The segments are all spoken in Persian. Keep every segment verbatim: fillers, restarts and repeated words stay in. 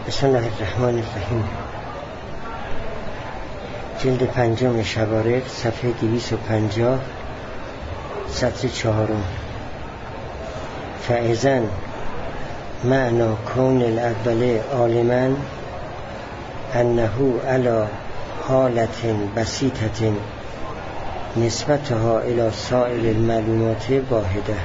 بسم الله الرحمن الرحیم. جلد پنجم شبارق، صفحه دویست و پنجاه، سطر چهارم. فاذا معنی کون الاول عالما انه علی حالت بسیطة نسبتها الى سائر المعلومات واحده.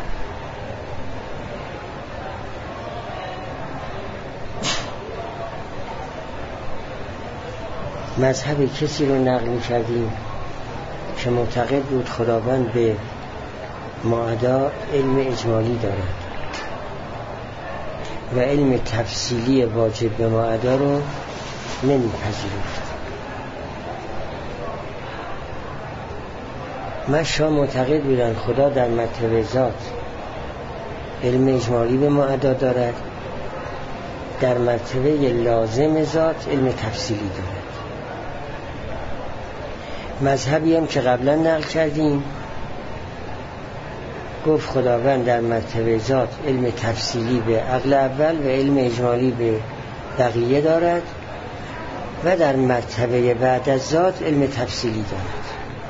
مذهب کسی رو نقل می‌کردیم که معتقد بود خداوند به ماعدا علم اجمالی دارد و علم تفصیلی واجب به ماعدا رو نمی‌پذیرفت. مشا معتقد بودند خدا در مرتبه ذات علم اجمالی به ماعدا دارد، در مرتبه لازم ذات علم تفصیلی دارد. مذهبی هم که قبلا نقل کردیم گفت خداوند در مرتبه ذات علم تفصیلی به عقل اول و علم اجمالی به بقیه دارد و در مرتبه بعد از ذات علم تفصیلی دارد.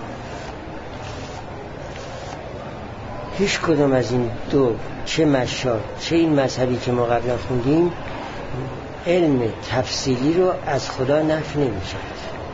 هیچ کدوم از این دو، چه مشا چه این مذهبی که ما قبلا خوندیم، علم تفصیلی رو از خدا نفی نمی‌کرد،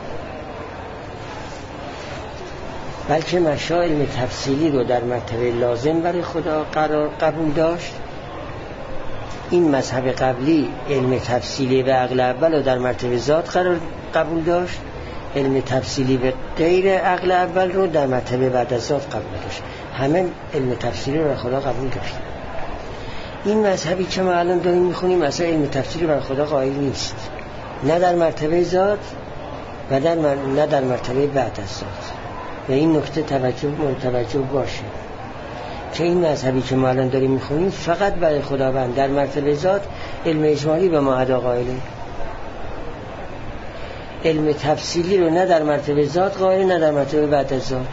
بلکه مشا علم تفصیلی رو در مرتبه لازم برای خدا قرار قبول داشت. این مذهب قبلی علم تفصیلی به عقل اول رو در مرتبه ذات قرار قبول داشت، علم تفصیلی به غیر عقل اول رو در مرتبه بعد از ذات قبول داشت. همه علم تفصیلی رو برای خدا قبول داشت. این مذهبی که ما الان داریم میخونیم اصلا علم تفصیلی برای خدا قائل نیست، نه در مرتبه ذات و در مر... نه در مرتبه بعد از ذات. و این نکته توجه متوجه باشه که این مذهبی که ما الان داریم میخونیم فقط برای خداوند در مرتبه ذات علم اجمالی به ماعدا قائله، علم تفصیلی رو نه در مرتبه ذات قائله نه در مرتبه بعد از ذات.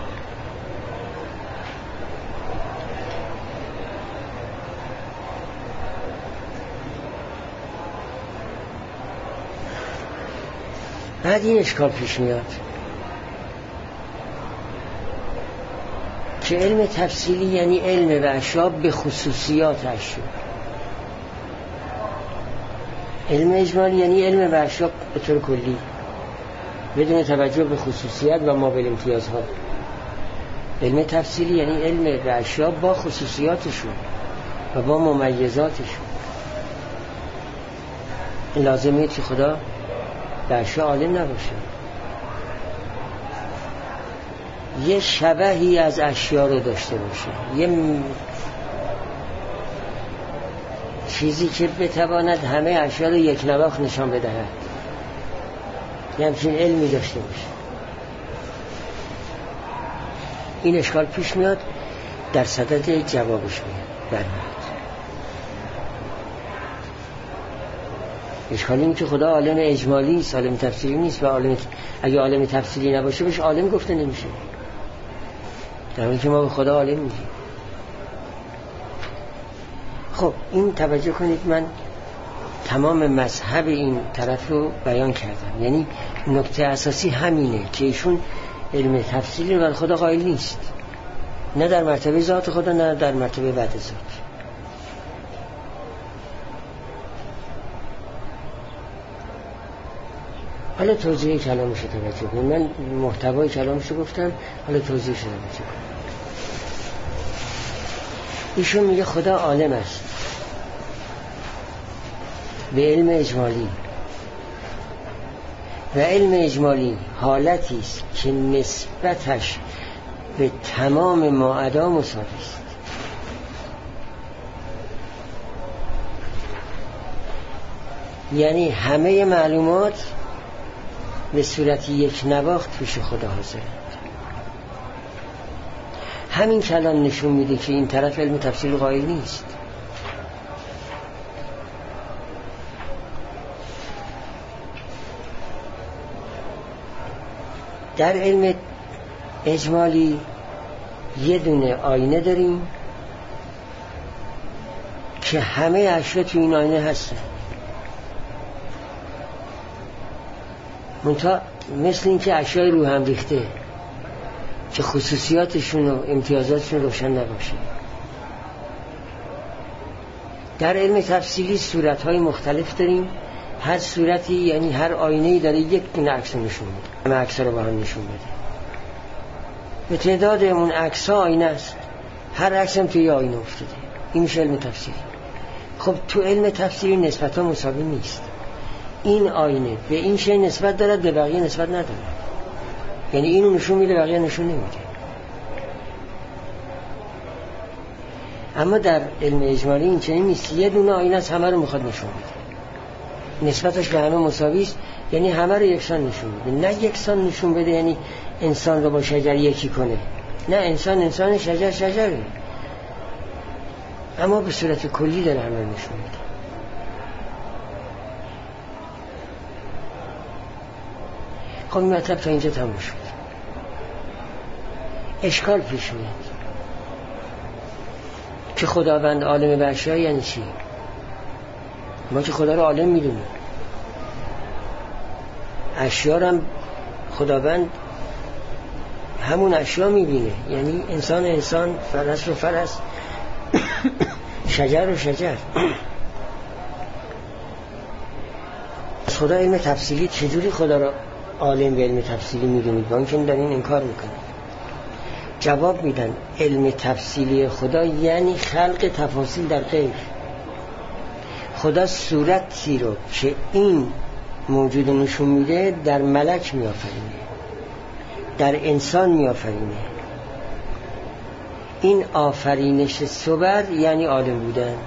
بعد این اشکال پیش میاد که علم تفصیلی یعنی علم به اشیاء به خصوصیات اشیاء، علم اجمالی یعنی علم به اشیاء به طور کلی بدون توجه به خصوصیات و ما بالامتیازها. علم تفصیلی یعنی علم به اشیاء با خصوصیاتشون و با ممیزاتشون. این لازمه که خدا به اشیاء عالم نباشه، یه شبهی از اشیاء رو داشته باشه، یه م... چیزی که بتواند همه اشیاء رو یک نواخت نشان بدهد، یه همچین علمی داشته باشه. این اشکال پیش میاد، در صدد جوابش میاد برمیاد. اشکال اینه که خدا عالم اجمالی است، عالم تفصیلی نیست و عالم اگه عالم تفصیلی نباشه بهش عالم گفته نمیشه، در حالی که ما به خدا عالم میگیم. خب این توجه کنید، من تمام مذهب این طرف رو بیان کردم، یعنی نکته اساسی همینه که ایشون علم تفصیلی رو بر خدا قائل نیست، نه در مرتبه ذات خدا نه در مرتبه بعد ذات. حالا توضیح کلامش رو توجه کنید. من محتوای کلامش رو گفتم، حالا توضیحش رو توجه کنید. ایشون میگه خدا عالم است به علم اجمالی و علم اجمالی حالتی است که نسبتش به تمام ماعدا مساوی است. یعنی همه معلومات به صورت یک نواخت پیش خدا حاضرند. همین کلام نشون میده که این طرف علم تفصیل قائل نیست. در علم اجمالی یه دونه آینه داریم که همه اشیا تو این آینه هستن، منتها مثل این که اشیای رو هم ریخته که خصوصیاتشون و امتیازاتشون روشن نباشه. در علم تفصیلی صورت‌های مختلف داریم، هر صورتی یعنی هر آینه‌ای داره یک دونه عکس نشون میده، همه عکس‌ها رو با هم نشون بده. به تعداد اون عکس‌ها آینه است، هر عکس هم توی یه آینه افتاده. این میشه علم تفصیلی. خب تو علم تفصیلی نسبت‌ها مساوی نیست. این آینه به این شی نسبت دارد، به بقیه نسبت نداره. یعنی اینو نشون میده، بقیه نشون نمیده. اما در علم اجمالی این چنین نیست. یه دونه آینه از همه رو میخواد نشون بده، نسبتش به همه مساوی است، یعنی همه رو یکسان نشون بده. نه یکسان نشون بده یعنی انسان رو با شجر یکی کنه، نه انسان انسان، شجر شجره، اما به صورت کلی داره همه رو نشون میده. خب این مطلب تا اینجا تموم شد. اشکال پیش میاد که خداوند عالم به اشیا یعنی چی؟ ما که خدا رو عالم میدونیم، اشیا رو هم خداوند همون اشیا میبینه، یعنی انسان انسان، فرس و فرس، شجر و شجر. خدا علم تفصیلی چجوری خدا رو عالم به علم تفصیلی میدونید؟ با اینکه دارین انکار میکنه. جواب میدن علم تفصیلی خدا یعنی خلق تفاصیل در غیب. خدا صورتی رو که این موجود نشون میده در ملک میآفرینه، در انسان میآفرینه. این آفرینش صور یعنی عالم بودن،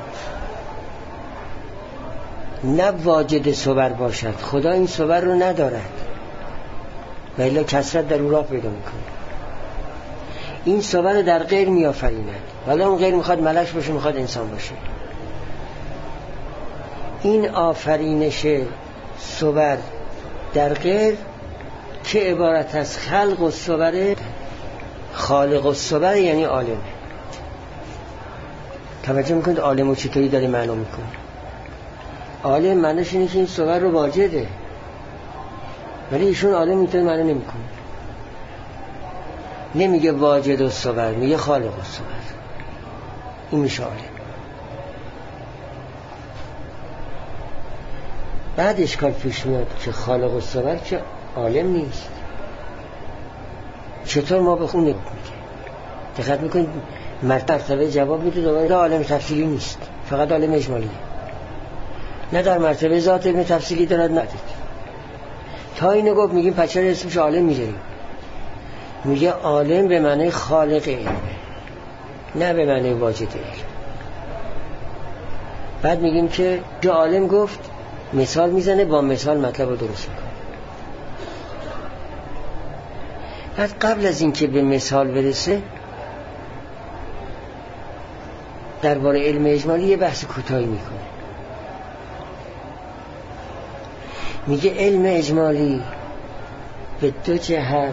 نه واجد صور باشد. خدا این صور رو ندارد و الا کثرت در او راه پیدا میکنه. این صور در غیر میآفریند، ولی اون غیر میخواد ملک باشه، میخواد انسان باشه. این آفرینش صور در غیر که عبارت از خلق و صور، خالق و صور یعنی عالم. توجه میکنید عالم و چطوری داره معنا میکنه؟ عالم معنیش اینه که این صور رو واجده، ولی ایشون عالم اینطور معنا نمیکنه. نمیگه واجد و صور، میگه خالق و صور. این میشه عالم. بعد اشکال پیش میاد که خالق و صور که عالم نیست. چطور ما به خون نگاه میکنیم؟ دقت میکنید مرتبه جواب میده دوباره عالم تفصیلی نیست، فقط عالم اجمالی. نه در مرتبه ذات علم تفصیلی دارد ندید. تا اینو گفت میگیم پچر اسمش عالم میذاریم. میگه عالم به معنی خالق علم، نه به معنی واجد علم. بعد میگیم که جو عالم گفت مثال میزنه، با مثال مطلب رو درست میکنه. بعد قبل از اینکه به مثال برسه درباره علم اجمالی یه بحث کوتاهی میکنه. میگه علم اجمالی به دو جهت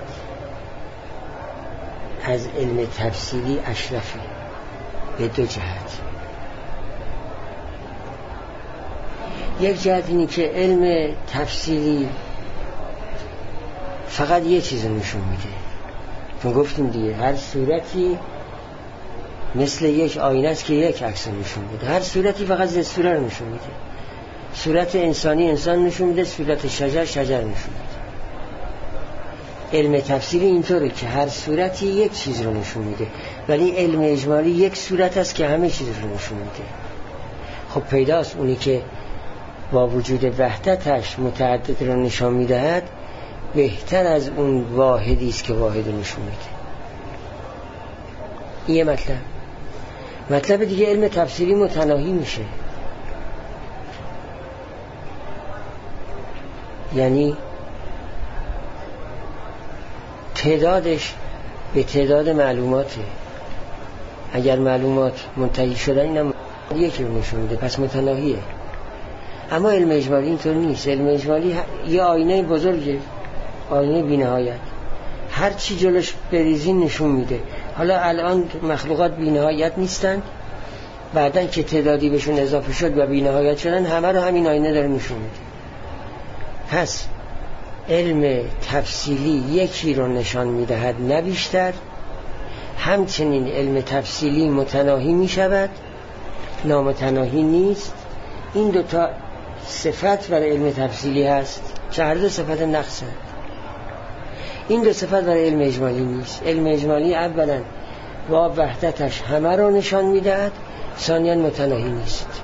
از علم تفصیلی اشرفه، به دو جهت. یک جهت اینی که علم تفصیلی فقط یه چیز نشون میده، چون گفتیم دیگه هر صورتی مثل یک آینه است که یک عکس نشون میده. هر صورتی فقط زد صورت رو نشون میده. صورت انسانی انسان نشون میده، صورت شجر شجر نشون میده. علم تفصیلی اینطوره که هر صورتی یک چیز رو نشون میده، ولی علم اجمالی یک صورت است که همه چیز رو نشون میده. خب پیداست اونی که با وجود وحدتش متعدد رو نشان میدهد بهتر از اون واحدی است که واحد رو نشون میده. این یه مطلب. مطلب دیگه علم تفصیلی متناهی میشه، یعنی تعدادش به تعداد معلوماته. اگر معلومات منتهی شدن اینم یکی رو نشون میده، پس متناهیه. اما علم اجمالی اینطور نیست. علم اجمالی یه آینه بزرگه، آینه بی‌نهایت، هر چی جلوش بریزی نشون میده. حالا الان مخلوقات بی‌نهایت نیستن، بعدن که تعدادی بهشون اضافه شد و بی‌نهایت شدن، همه رو همین آینه داره نشون میده. پس علم تفصیلی یکی رو نشان میدهد نه بیشتر، همچنین علم تفصیلی متناهی می شود، نامتناهی نیست. این دوتا صفت برای علم تفصیلی هست که هر دو صفت نقص هست. این دو صفت برای علم اجمالی نیست. علم اجمالی اولا با وحدتش همه را نشان میدهد، ثانیاً متناهی نیست.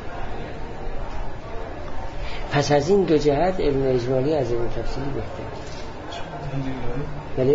پس از این دو جهت علم اجمالی از علم تفصیلی بهتر است. بله؟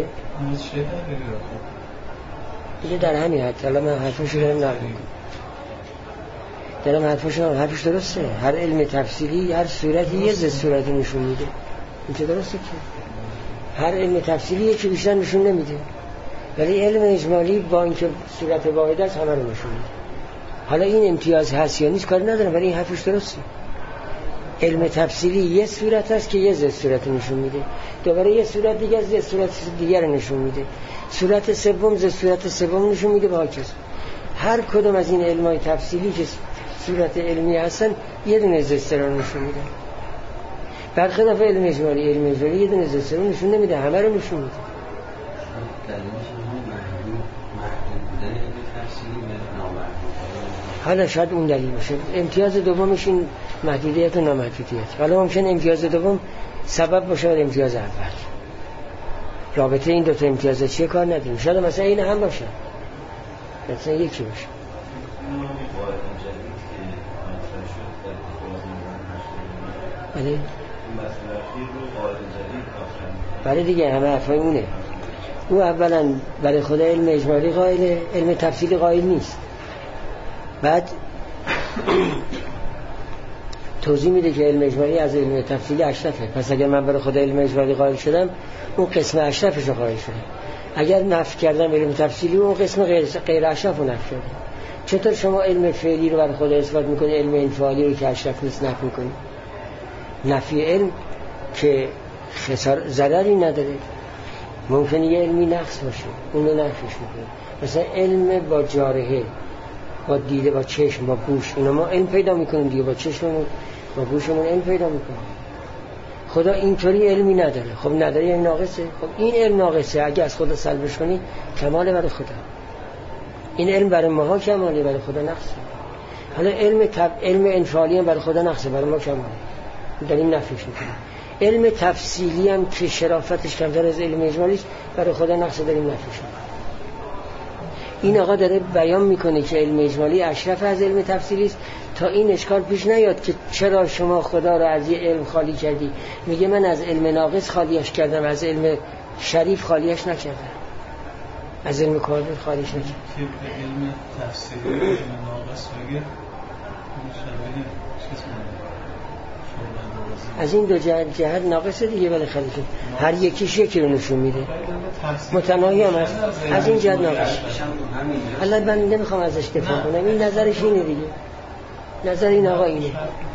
دیگه در همین حد. حالا من حرفش رو دارم نقل میکنم. دارم حرفش رو حرفش درسته. هر علم تفصیلی هر صورتی یه ضد صورتی نشون میده. این چه درسته که هر علم تفصیلی یکی بیشتر نشون نمیده، ولی علم اجمالی با اینکه صورت واحد است همه رو نشون میده. حالا این امتیاز هست یا نیست کاری ندارم، ولی این حرفش درسته. علم تفصیلی یه صورت است که یه ضد صورت نشون میده، دوباره یه صورت دیگه ضد صورت دیگر رو نشون میده، صورت سوم ضد صورت سوم نشون میده و هاکذا. هر کدوم از این علمای تفصیلی که صورت علمی هستن یه دونه ضد رو نشون میده. برخلاف علم اجمالی، علم اجمالی یه دونه ضد رو نشون نمیده، همه رو نشون میده. حالا شاید اون دلیل باشه. امتیاز دومش این محدودیت و نامحدودیت. حالا ممکن امتیاز دوم سبب باشه برای امتیاز اول. رابطه این دو تا امتیاز چیه کار نداریم. شاید مثلا این هم باشه، مثلا یکی باشه. بله بله دیگه همه حرفای اونه. او اولا برای خدا علم اجمالی قائله، علم تفصیلی قائل نیست. بعد توضیح میده که علم اجمالی از علم تفصیلی اشرفه. پس اگر من برای خدا علم اجمالی قائل شدم، اون قسم اشرفش رو قائل شدم. اگر نفی کردم علم تفصیلی، اون قسم غیر غیر اشرف رو نفی کردم. چطور شما علم فعلی رو برای خدا اثبات میکنی، علم انفعالی رو که اشرف نیست نفی میکنی؟ نفی علم که خسار ضرری نداره. ممکنه یه علمی نقص باشه، اون رو نفیش میکنه. مثلا علم با جارحه، با دیده، با چشم، با گوش، اینا ما علم پیدا میکنیم دیگه. با چشممون، با گوشمون علم پیدا میکنیم. خدا اینطوری علمی نداره. خب نداره یعنی ناقصه. خب این علم ناقصه، اگه از خدا سلبش کنی کماله برای خدا. این علم برای ماها کماله، برای خدا نقصه. حالا علم تب... علم انفعالی هم برای خدا نقصه، برای ما کماله. داریم نفیش میکنیم. علم تفصیلی هم که شرافتش کمتر از علم اجمالی، برای خدا نقصه، داریم نفیش میکنیم. این آقا داره بیان میکنه که علم اجمالی اشرف از علم تفصیلی است، تا این اشکال پیش نیاد که چرا شما خدا را از یه علم خالی کردی. میگه من از علم ناقص خالیش کردم، از علم شریف خالیش نکردم، از علم کامل خالیش نکردم. که علم تفصیلی علم ناقص بگه از این دو جهت, جهت ناقصه دیگه. ولی خلیفه هر یکیش یکی رو نشون میده، متناهی هم هست. از این جهت ناقصه. حالا من نمیخوام ازش دفاع کنم، این نظرش اینه دیگه، نظر این آقا اینه. همینه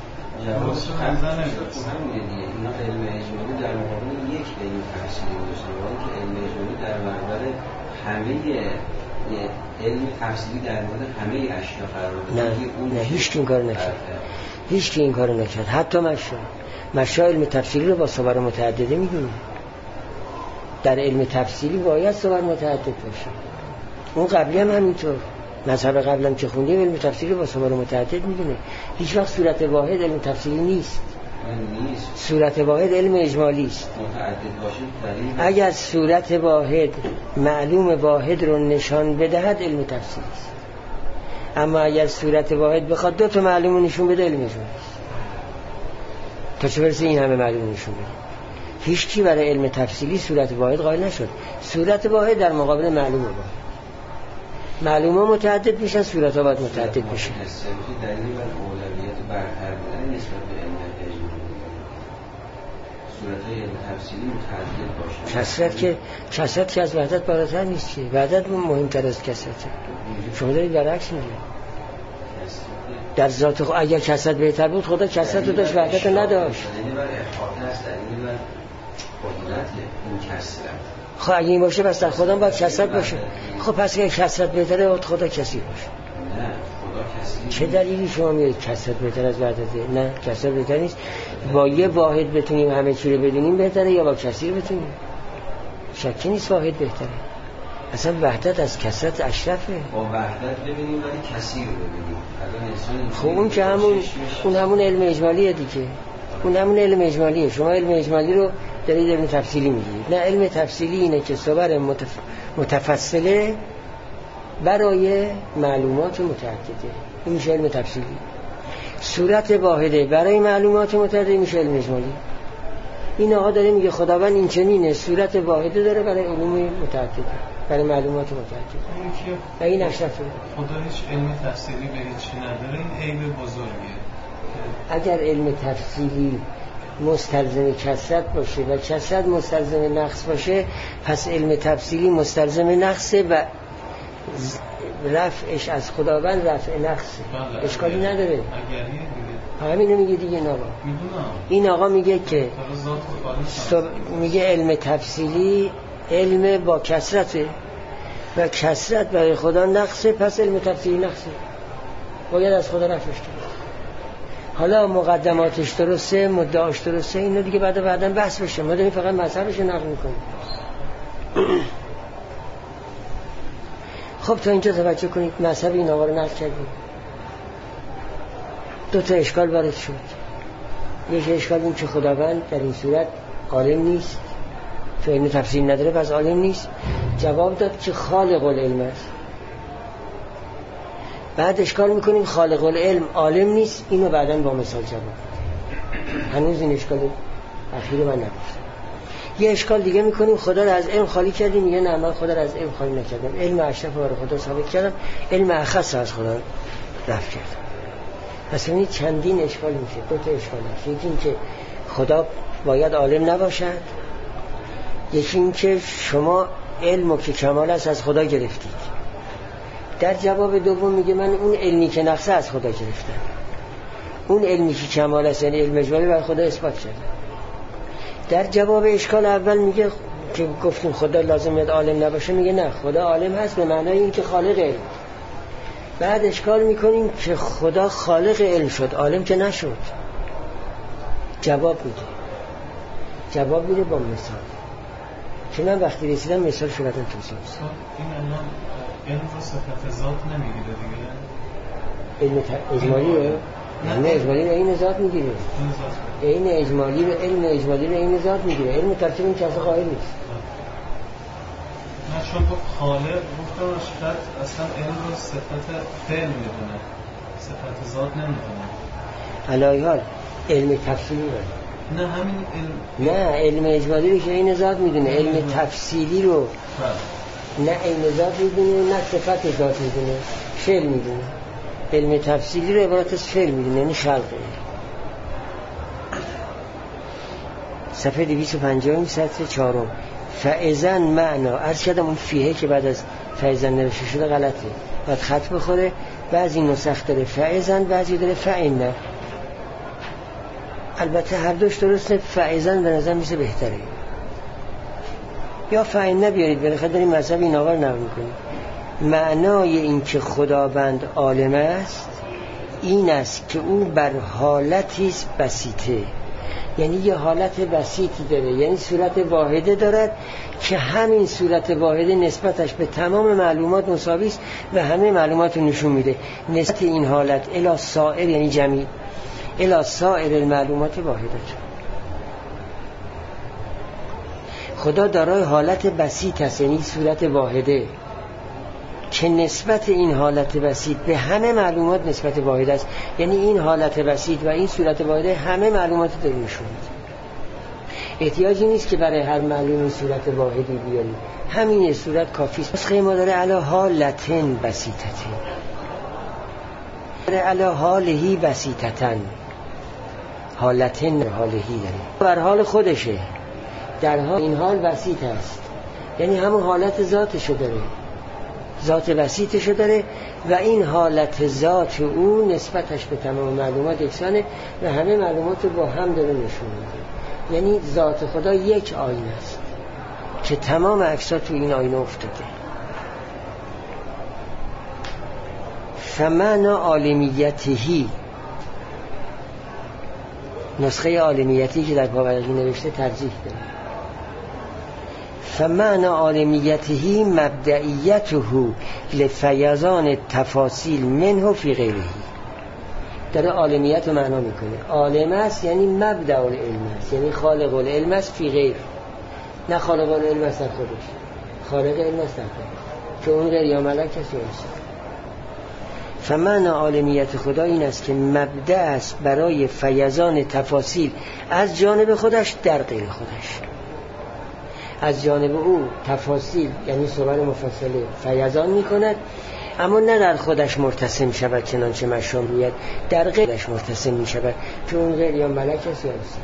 دیگه. اینا علم اجمالی در مقابل یک علم تفصیلی داشته باید که علم اجمالی در برابر همه علم تفصیلی در مورد همه اشیا قرار داره. نه نه هیچ کی این کارو نکرد. هیچ کی این کارو نکرد. حتی مشا مشا علم تفصیلی رو با صور متعدده میدونه. در علم تفصیلی باید صور متعدد باشه. اون قبلی هم همینطور. مذهب قبلم که خوندیم علم تفصیلی با صور متعدد میدونه. هیچ وقت صورت واحد علم تفصیلی نیست. نیست. صورت واحد علم اجمالی است. متعدد باشه. اگر صورت واحد معلوم واحد رو نشان بدهد علم تفصیلی است. اما اگر صورت واحد بخواد دو تا معلوم نشون بده علم اجمالی است. تا چه برسه این همه معلوم نشون بده. هیچ کی برای علم تفصیلی صورت واحد قائل نشد. صورت واحد در مقابل معلوم واحد. معلومه متعدد میشن، صورت ها باید متعدد بشن. دلیل بر اولویت برتر بودن نسبت به علم اجمالی. صورت های علم تفصیلی متعدد باشن. کثرت که کثرت که از وحدت بالاتر نیست که. وحدت مهمتر از کثرت. شما دارید برعکس میگید. در ذات خود اگر کثرت بهتر بود خدا کثرت رو داشت، وحدت رو نداشت. دلیل بر احاطه است، دلیل بر قدرت این کثرت. خب اگه این باشه بس در خدا باید کثرت باشه. خب پس اگه کثرت بهتره باید خدا کثیر باشه. نه خدا کثیر. چه دلیلی شما میگید کثرت بهتر از وحدته؟ نه کثرت بهتر نیست. با یه واحد بتونیم همه چی رو بدونیم بهتره یا با کثیر بتونیم؟ شکی نیست واحد بهتره. اصلا وحدت از کثرت اشرفه. با وحدت ببینیم ولی کثیر ببینیم. خب اون که همون اون همون علم اجمالیه دیگه. اون همون علم اجمالیه. شما علم اجمالی رو دارید علم تفصیلی میگیرید. نه، علم تفصیلی اینه که صور متف... متفصله برای معلومات متعدده. این میشه علم تفصیلی. صورت واحده برای معلومات متعدده میشه علم اجمالی. این آقا داره میگه خداوند این چنینه، صورت واحده داره برای علوم متعدده، برای معلومات متعدده. و این اشرفه. خدا هیچ علم تفصیلی به هیچی نداره، این عیب بزرگیه. اگر علم تفصیلی مستلزم کثرت باشه و کثرت مستلزم نقص باشه، پس علم تفصیلی مستلزم نقصه و رفعش از خداوند رفع نقصه. بله، اشکالی نداره. اگری دیگه. همینو میگه دیگه این آقا. میدونم. این آقا میگه که سب... میگه علم تفصیلی علم با کثرته و کثرت برای خدا نقصه، پس علم تفصیلی نقصه، باید از خدا رفعش کنه. حالا مقدماتش درسته، مدعاش درسته، اینو دیگه بعد بعدا بحث بشه. ما داریم فقط مذهبش رو نقل میکنیم. خب تا اینجا توجه کنید، مذهب این آقا رو نقل کردیم. دو تا اشکال وارد شد. یک اشکال این که خداوند در این صورت عالم نیست، چون علم تفسیر نداره پس عالم نیست. جواب داد که خالق العلم است. بعد اشکال میکنیم خالق العلم عالم نیست، اینو بعداً با مثال جواب. هنوز این اشکال اخیر من نگفتم. یه اشکال دیگه میکنیم خدا رو از علم خالی کردیم، میگه نه من خدا رو از علم خالی نکردم، علم اشرف رو خدا ثابت کردم، علم اخص از خدا رفع کردم. پس این چندین اشکال میشه، دو تا اشکال هست. یکی این که خدا باید عالم نباشد، یکی این که شما علم و که کمال است از خدا گرفتید. در جواب دوم میگه من اون علمی که نقصه از خدا گرفتم، اون علمی که کمال است یعنی علم اجمالی بر خدا اثبات کردم. در جواب اشکال اول میگه که گفتیم خدا لازم میاد عالم نباشه، میگه نه خدا عالم هست به معنای این که خالق علم. بعد اشکال میکنیم که خدا خالق علم شد، عالم که نشد. جواب میده جواب میده با مثال که من وقتی رسیدم مثال شدم توصیح است. این الان علم رو صفت ذات نمیگیره دیگه؟ علم اجمالی رو نه اجمالی رو این ذات میگیره، این اجمالی رو علم اجمالی رو این ذات میگیره. علم ترتیب این کسی قائل نیست. نه چون تو خالق گفتم شاید اصلا علم رو صفت فعل میدونه، صفت ذات نمیدونه. علایه حال علم تفصیلی رو نه همین علم نه علم اجمالی رو که این ذات میدونه، علم تفصیلی رو نه این ذات میدونه نه صفت ذات میدونه، فعل میدونه. علم تفصیلی رو عبارت از فعل میدونه، یعنی خلقه. صفحه دویست و پنجاه سطر چهارم. فاذن معنا عرض کردم اون فیه که بعد از فاذن نوشته شده غلطه، باید خط بخوره. بعضی نسخ داره فاذن، بعضی داره فاین. البته هر دوش درسته، فاذن به نظر میسه بهتره، یا فاین بیارید بالاخره داریم مذهب این آقا رو نقل میکنیم. معنای این که خداوند عالم است این است که او بر حالتی بسیطه، یعنی یه حالت بسیطی داره، یعنی صورت واحده دارد که همین صورت واحده نسبتش به تمام معلومات مساوی است و همه معلومات رو نشون میده. نسبت این حالت الی سائر یعنی جمعی الی سائر المعلومات واحده. خدا دارای حالت بسیط است، یعنی صورت واحده که نسبت این حالت بسیط به همه معلومات نسبت واحد است، یعنی این حالت بسیط و این صورت واحده همه معلومات داره نشون میده. احتیاجی نیست که برای هر معلومی صورت واحدی بیاریم، همین صورت کافی است. نسخه ما داره علی حالتن بسیطتن، داره علی حالهی بسیطتن، حالتن حالهی داره بر حال خودشه، در حال این حال بسیط است، یعنی همون حالت ذاتشو داره، ذات بسیطشو داره و این حالت ذات او نسبتش به تمام معلومات یکسانه و همه معلومات رو با هم داره نشون میده. یعنی ذات خدا یک آینه است که تمام عکس‌ها تو این آینه افتاده. فمعنا عالمیتهی نسخه عالمیتی که در پاورقی نوشته ترجیح داره. فمعنى عالمیته مبدئیته لفیضان تفاصیل منه فی غیره. داره عالمیت رو معنا میکنه. عالم است یعنی مبدأ العلم است، یعنی خالق العلم است فی غیر، نه خالق العلم است در خودش، خالق علم است در خودش، که اون غیر یا ملک است یا انسان. فمعنى عالمیت خدا این است که مبدأ است برای فیضان تفاصیل از جانب خودش در غیر خودش. از جانب او تفاصیل یعنی صور مفصله فیضان میکند، اما نه در خودش مرتسم شود چنانچه مشام روید، در غیرش مرتسم میشود که اون غیر یا ملک است یا انسان.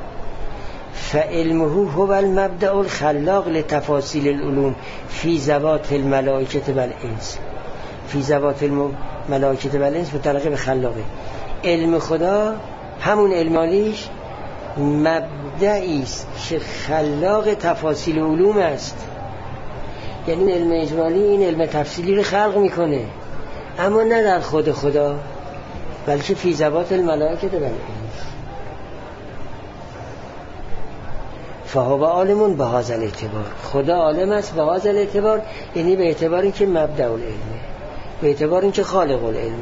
فعلمه هو المبدأ الخلاق لتفاصیل العلوم فی ذوات الملائکه والانس. فی ذوات الملائکه والانس متعلق به خلاقه. علم خدا همون علم عالیش مبدعی است که خلاق تفاصیل علوم است، یعنی علم اجمالی این علم تفصیلی رو خلق میکنه، اما نه در خود خدا، بلکه فی ذوات الملائکه والانس. فهو عالم به هذا الاعتبار. خدا عالم است به هذا الاعتبار، یعنی به اعتبار اینکه مبدأ العلمه، به اعتبار اینکه خالق العلمه.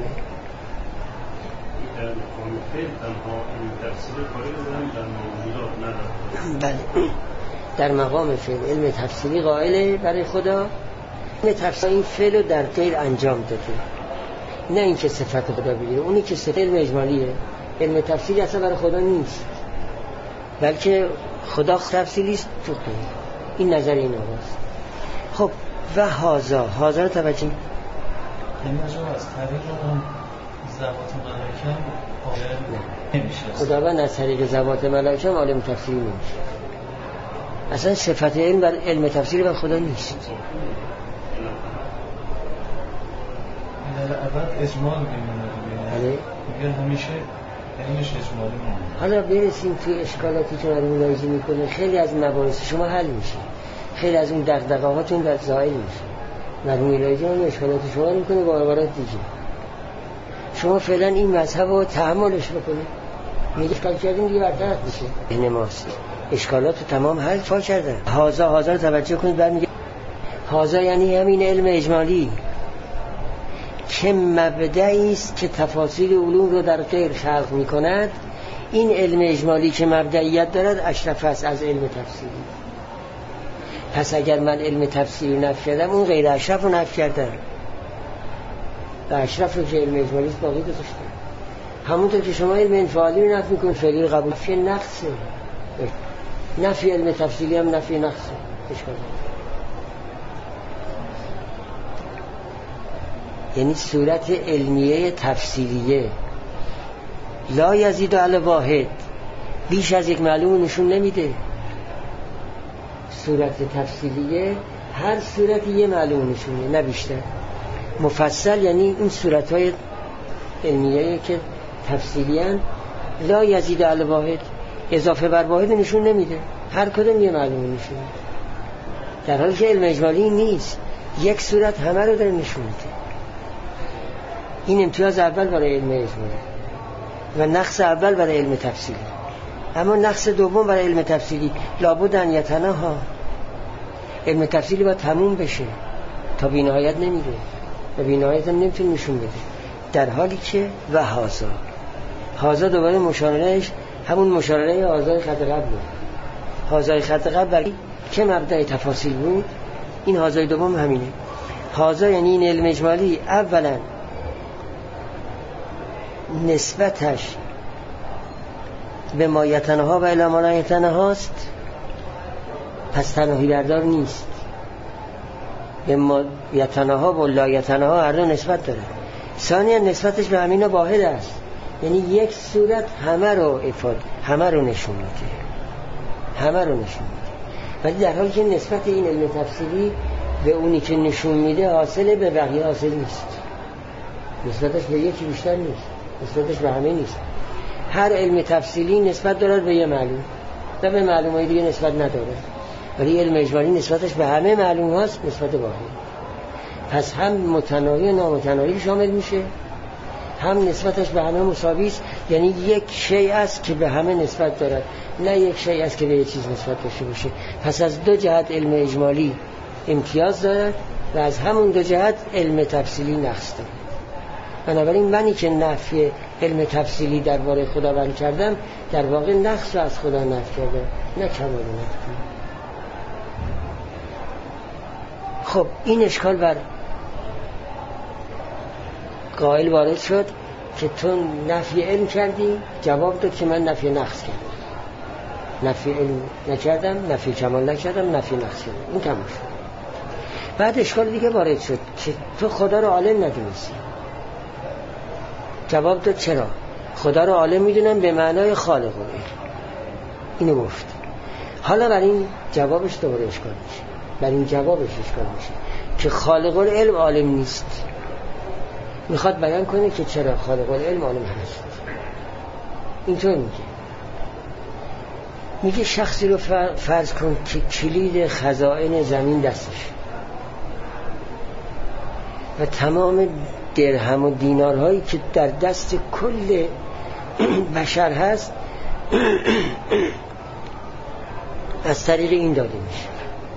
بله، در مقام فعل علم تفصیلی قائله برای خدا. علم تفصیلی این فعل رو در غیر انجام داده، نه اینکه صفت خدا بگیره. اونی که صفت علم اجمالیه، علم تفصیلی اصلا برای خدا نیست، بلکه خدا تفصیلی است تو غیر. این نظر این آقاست. خب و هازا هازا رو توجه این مجموع از طریق اون ذوات ملائکه قائل نمیشه. خداوند از طریق ذوات ملائکه عالم تفصیلی نمیشه. اصلا صفت علم بر علم تفصیلی بر خدا نیست. در ابد اجمال میمونه، میگه همیشه علمش اجمالی میمونه. حالا برسیم توی اشکالاتی که مرحوم لایزی میکنه، خیلی از مباحث شما حل میشه، خیلی از اون دغدغه‌هاتون در زائل میشه. مرحوم لایزی اون اشکالات شما رو میکنه با عبارات دیگه. شما فعلا این مذهب رو تحملش بکنید، میگه اشکال کردیم دیگه برطرف میشه. این ماست اشکالات رو تمام حل فا کردن. هازا هازا رو توجه کنید. بعد میگه هازا یعنی همین علم اجمالی که مبدعی است که تفاصیل علوم رو در غیر خلق میکند. این علم اجمالی که مبدعیت دارد اشرف است از علم تفصیلی. پس اگر من علم تفصیلی نفی کردم، اون غیر اشرف رو نفی کردم و اشرف رو که علم اجمالی است باقی گذاشتم. همونطور که شما علم انفعالی رو نفی میکنید، فعلی رو قبول. نفی نقصه، نفی علم تفصیلی هم نفی نقصه. اشکال یعنی صورت علمیه تفصیلیه لا یزید علی واحد، بیش از یک معلوم نشون نمیده. صورت تفصیلیه هر صورتی یه معلوم نشونه، نه بیشتر. مفصل یعنی این صورتهای علمیه که تفصیلیان لا یزید علی واحد، اضافه بر واحد نشون نمیده، هر کدوم یه معلوم نشونه. در حالی که علم اجمالی نیست، یک صورت همه رو داره نشون میده. این امتیاز اول برای علم اجمالی و نقص اول برای علم تفصیلی. اما نقص دوم برای علم تفصیلی لابد ان یتناها، علم تفصیلی باید تموم بشه، تا بی نهایت نمیره و بی نهایت هم نمیتونه نشون بده. در حالی که و هازا هازا دوباره مشاررهش همون مشارره هازای خط قبل بود. هازای خط قبل برای که مبدأ تفاصیل بود، این هازای دوم همینه. هازا یعنی این علم اجمالی اولا نسبتش به ما یتنها و الی ما لا یتنها است، پس تناهی بردار نیست. به ما یتنها و لا یتنها هر دو نسبت داره. ثانیا نسبتش به امین واحد است، یعنی یک صورت همه رو افاده، همه رو نشون میده، همه رو نشون میده. ولی در حالی که نسبت این علم تفصیلی به اونی که نشون میده حاصله، به بقیه حاصل نیست. نسبتش به یکی بیشتر نیست، نسبتش به همه نیست. هر علم تفصیلی نسبت دارد به یه معلوم و به معلومای دیگه نسبت نداره، ولی علم اجمالی نسبتش به همه معلوم هاست، نسبت واحد. پس هم متناهی و نامتناهی شامل میشه، هم نسبتش به همه مساوی است یعنی یک شیء است که به همه نسبت دارد، نه یک شیء است که به یک چیز نسبت داشته باشه. پس از دو جهت علم اجمالی امتیاز دارد و از همون دو جهت علم تفصیلی نقص دارد. بنابراین منی که نفی علم تفصیلی درباره خدا بیان کردم در واقع نقص رو از خدا نفی کردم، نه کمال نفی. خب این اشکال بر قائل وارد شد که تو نفی علم کردی، جواب داد که من نفی نقص کردم. نفی علم نکردم، نفی کمال نکردم، نفی نقص کردم. این تمام شد. بعد اشکال دیگه وارد شد که تو خدا رو عالم ندونستی. جواب داد چرا؟ خدا رو عالم میدونم به معنای خالق و علم. اینو گفت. حالا بر این جوابش دوباره اشکال میشه. بر این جوابش اشکال میشه که خالق و علم عالم نیست. میخواد بیان کنه که چرا خالق و علم عالم هست. اینطور میگه میگه شخصی رو فرض کن که کلید خزائن زمین دستش و تمام درهم و دینارهایی که در دست کل بشر هست از طریق این داده میشه.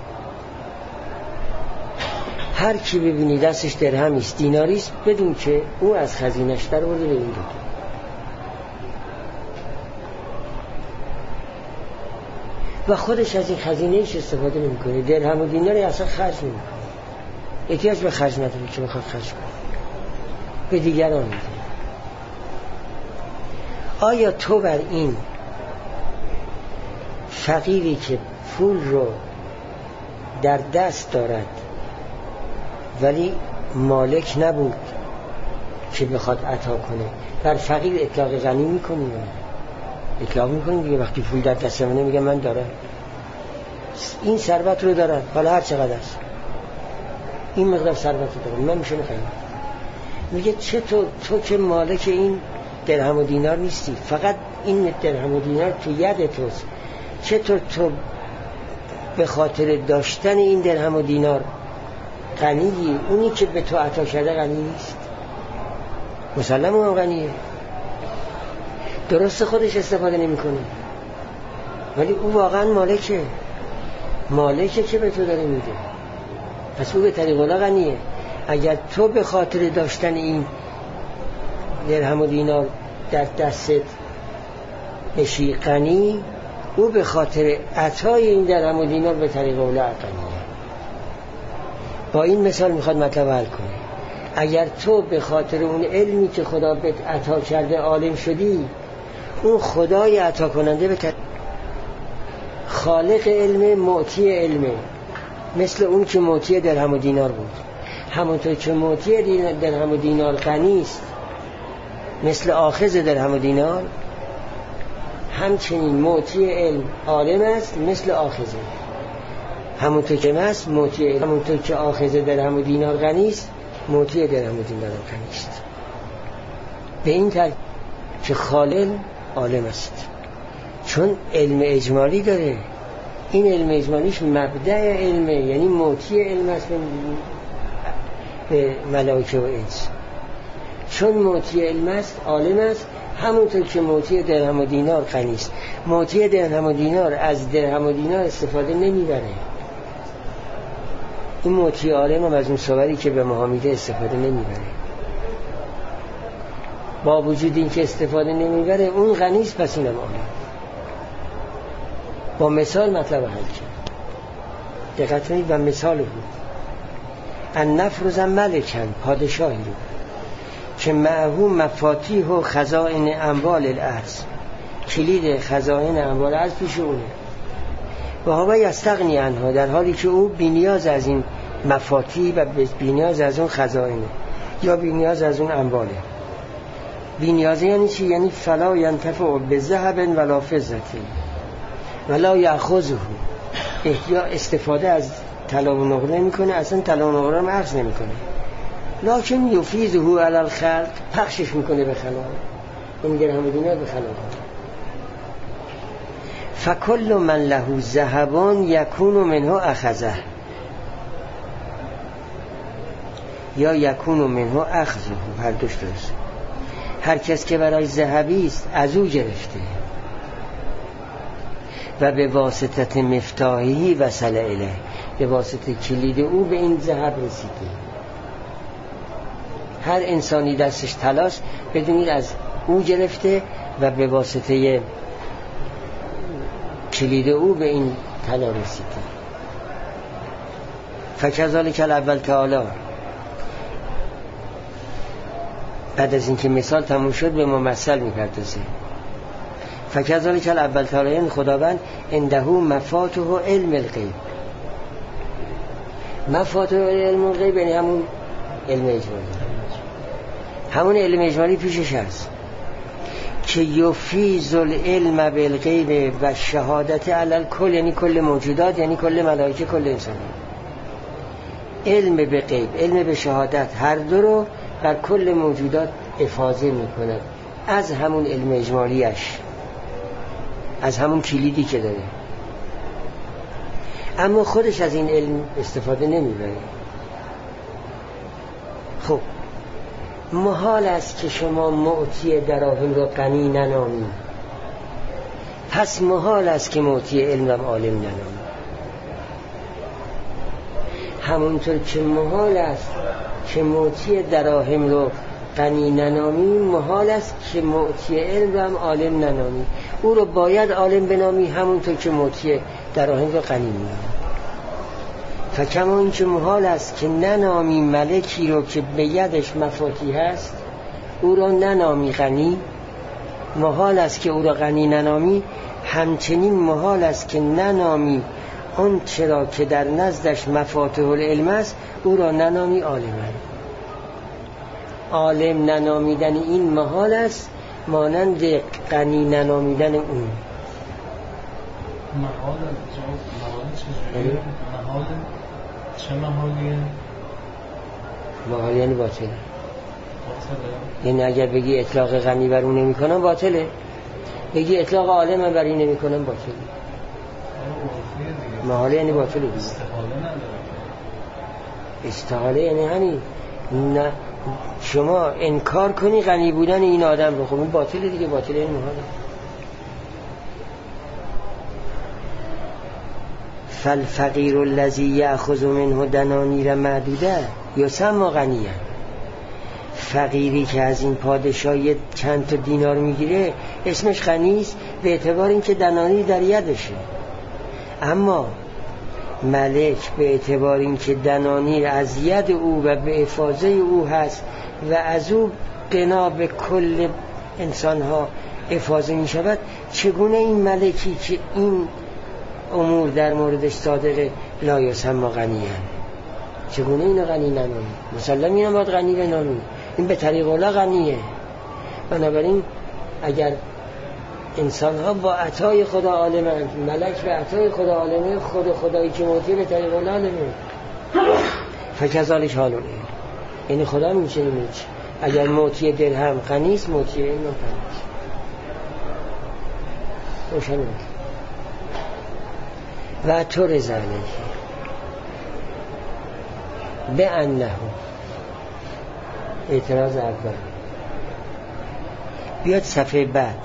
هر کی ببینی دستش درهمی است، دیناری است، بدون که او از خزینه‌اش در آورده به این داده. و خودش از این خزینه‌اش استفاده نمی‌کنه. درهم و دیناری اصلا خرج نمی‌کنه. احتیاج به خرج نداره که بخواد خرج کنه. به دیگران میده. آیا تو بر این فقیری که پول رو در دست دارد ولی مالک نبود که بخواد عطا کنه، بر فقیر اطلاق غنی میکنی؟ اطلاق میکنی دیگه. وقتی پول در دست منه میگه من دارم، این ثروت رو دارم، حالا هر چقدر است این مقدار ثروت رو دارم، من میشه میخوام. میگه چطور تو که مالک این درهم و دینار نیستی، فقط این درهم و دینار تو ید توست، چطور تو به خاطر داشتن این درهم و دینار غنیی؟ اونی که به تو عطا کرده غنی نیست. مسلم اون غنیه، درست خودش استفاده نمی کنه ولی او واقعا مالکه، مالکه که به تو داره میده. پس او به طریق اولا غنیه. اگر تو به خاطر داشتن این درهم و دینار در دستت بشی غنی، او به خاطر عطای این درهم و دینار به طریق اولا غنیه. با این مثال میخواد مطلب حل کنه. اگر تو به خاطر اون علمی که خدا به عطا کرده عالم شدی، اون خدای عطا کننده به طریق خالق علم، معطی علمه، مثل اون که معطی درهم و دینار بود. همونطور که معطی درهم و دینار غنی است مثل آخذ درهم و دینار، همچنین معطی علم عالم است مثل آخذه. همونطور که است معطی علم، همونطور که آخذ درهم و دینار غنی است، معطی درهم و دینار غنی است. به این ترتیب که خالق عالم است، چون علم اجمالی داره. این علم اجمالیش مبدأ علمه، یعنی معطی علم است به ملائکه و انس. چون معطی علم است عالم است، همونطور که معطی درهم و دینار غنی است. معطی درهم و دینار از درهم و دینار استفاده نمیبره. این معطی عالم هم از اون صوری که به ما میده استفاده نمیبره. با وجود این که استفاده نمیبره اون غنی است، پس اینم عالم. با مثال مطلب حل کرد. دقت کنید و مثال بود ان نفرض ملکن، پادشاهی رو که معهو مفاتیح و خزائن اموال الارض، کلید خزائن اموال الارض پیش اونه، و هو یستغنی عنها، در حالی که او بی‌نیاز از این مفاتیح و بی‌نیاز از اون خزائنه یا بی‌نیاز از اون امواله. بی‌نیاز یعنی چی؟ یعنی فلا ینتفع بذهب ولا فضة ولا یأخذه، احتیا استفاده از طلا و نقره میکنه، اصلا طلا و نقره رو اخذ نمیکنه، لکن یفیضه علی الخلق، پخشش میکنه به خلق. این درهم و دینار به خلق. فکل من له ذهبان یکون منه اخذه یا یکون منه اخذه، هر دوش درست. هر کس که برای ذهبی است از او گرفته و به واسطه مفتاحی وصل الیه، به واسطه کلید او به این ذهب رسیده. هر انسانی دستش طلاست بدونید از او گرفته و به واسطه کلید او به این طلا رسیده. فکذالک الاول تعالی، بعد از اینکه مثال تموم شد به ممثل میپردازه. فکذالک الاول تعالی، این خداوند عنده مفاتیح علم الغیب. مفاتیح علم الغیب یعنی همون علم اجمالی، همون علم اجمالی پیشش هست که یفیض العلم بالغیب و شهادت علی الکل، یعنی کل موجودات، یعنی کل ملائکه، کل انسان. علم به غیب، علم به شهادت، هر دو رو بر کل موجودات افاضه میکنه از همون علم اجمالیش، از همون کلیدی که داره، اما خودش از این علم استفاده نمیبره. خب محال است که شما معطی دراهم را غنی ننامید، پس محال است که معطی علم را عالم ننامید. همونطور که محال است که معطی دراهم را غنی ننامی، محال است که معطی علم را هم عالم ننامی. او رو باید عالم بنامی همونطور که معطی دراهم را غنی ننامی. فکما این که محال است که ننامی ملکی رو که به یدش مفاتیح هست، او را ننامی غنی. محال است که او را غنی ننامی، همچنین محال است که ننامی اون چرا که در نزدش مفاتیح العلم است، او را ننامی عالم. عالم ننامیدن این محال است، مانند غنی ننامیدن اون. محال جواب محال چجوریه؟ محال چه محالیه؟ محال یعنی باطله. باطله؟ یعنی اگر بگی اطلاق غنی بر اون نمی کنم باطله، بگی اطلاق عالم بر این نمی کنم باطله. محال یعنی باطله دیگه. استحاله نداره. استحاله یعنی همین، نه شما انکار کنی غنی بودن این آدم رو، خب این باطله دیگه، باطله یعنی محاله. فالفقیر الذی یأخذ منه دنانیر معدوده یسمى غنیا. فقیری که از این پادشاه چند تا دینار میگیره اسمش غنی است، به اعتبار اینکه دنانیر در یدشه. اما ملک به اعتبار اینکه دنانیر از ید او و به افاضه او هست و از او غنا به کل انسان ها افاضه می شود، چگونه این ملکی که این امور در موردش صادقه لا یسمى غنیا، چگونه اینو غنی ننامید؟ مسلم اینو باید غنی بنامید، این به طریق الله غنیه. بنابراین اگر انسان ها با عطای خدا عالمند، ملک به عطای خدا عالمه، خود خدایی که معطی به طریق الله عالمه. فکذالک حال العلم، یعنی خدا میشه میشه اگر معطی درهم غنی است، معطی علم غنی است. روشن و تو رضا به انه اعتراض اول. بیاد صفحه بعد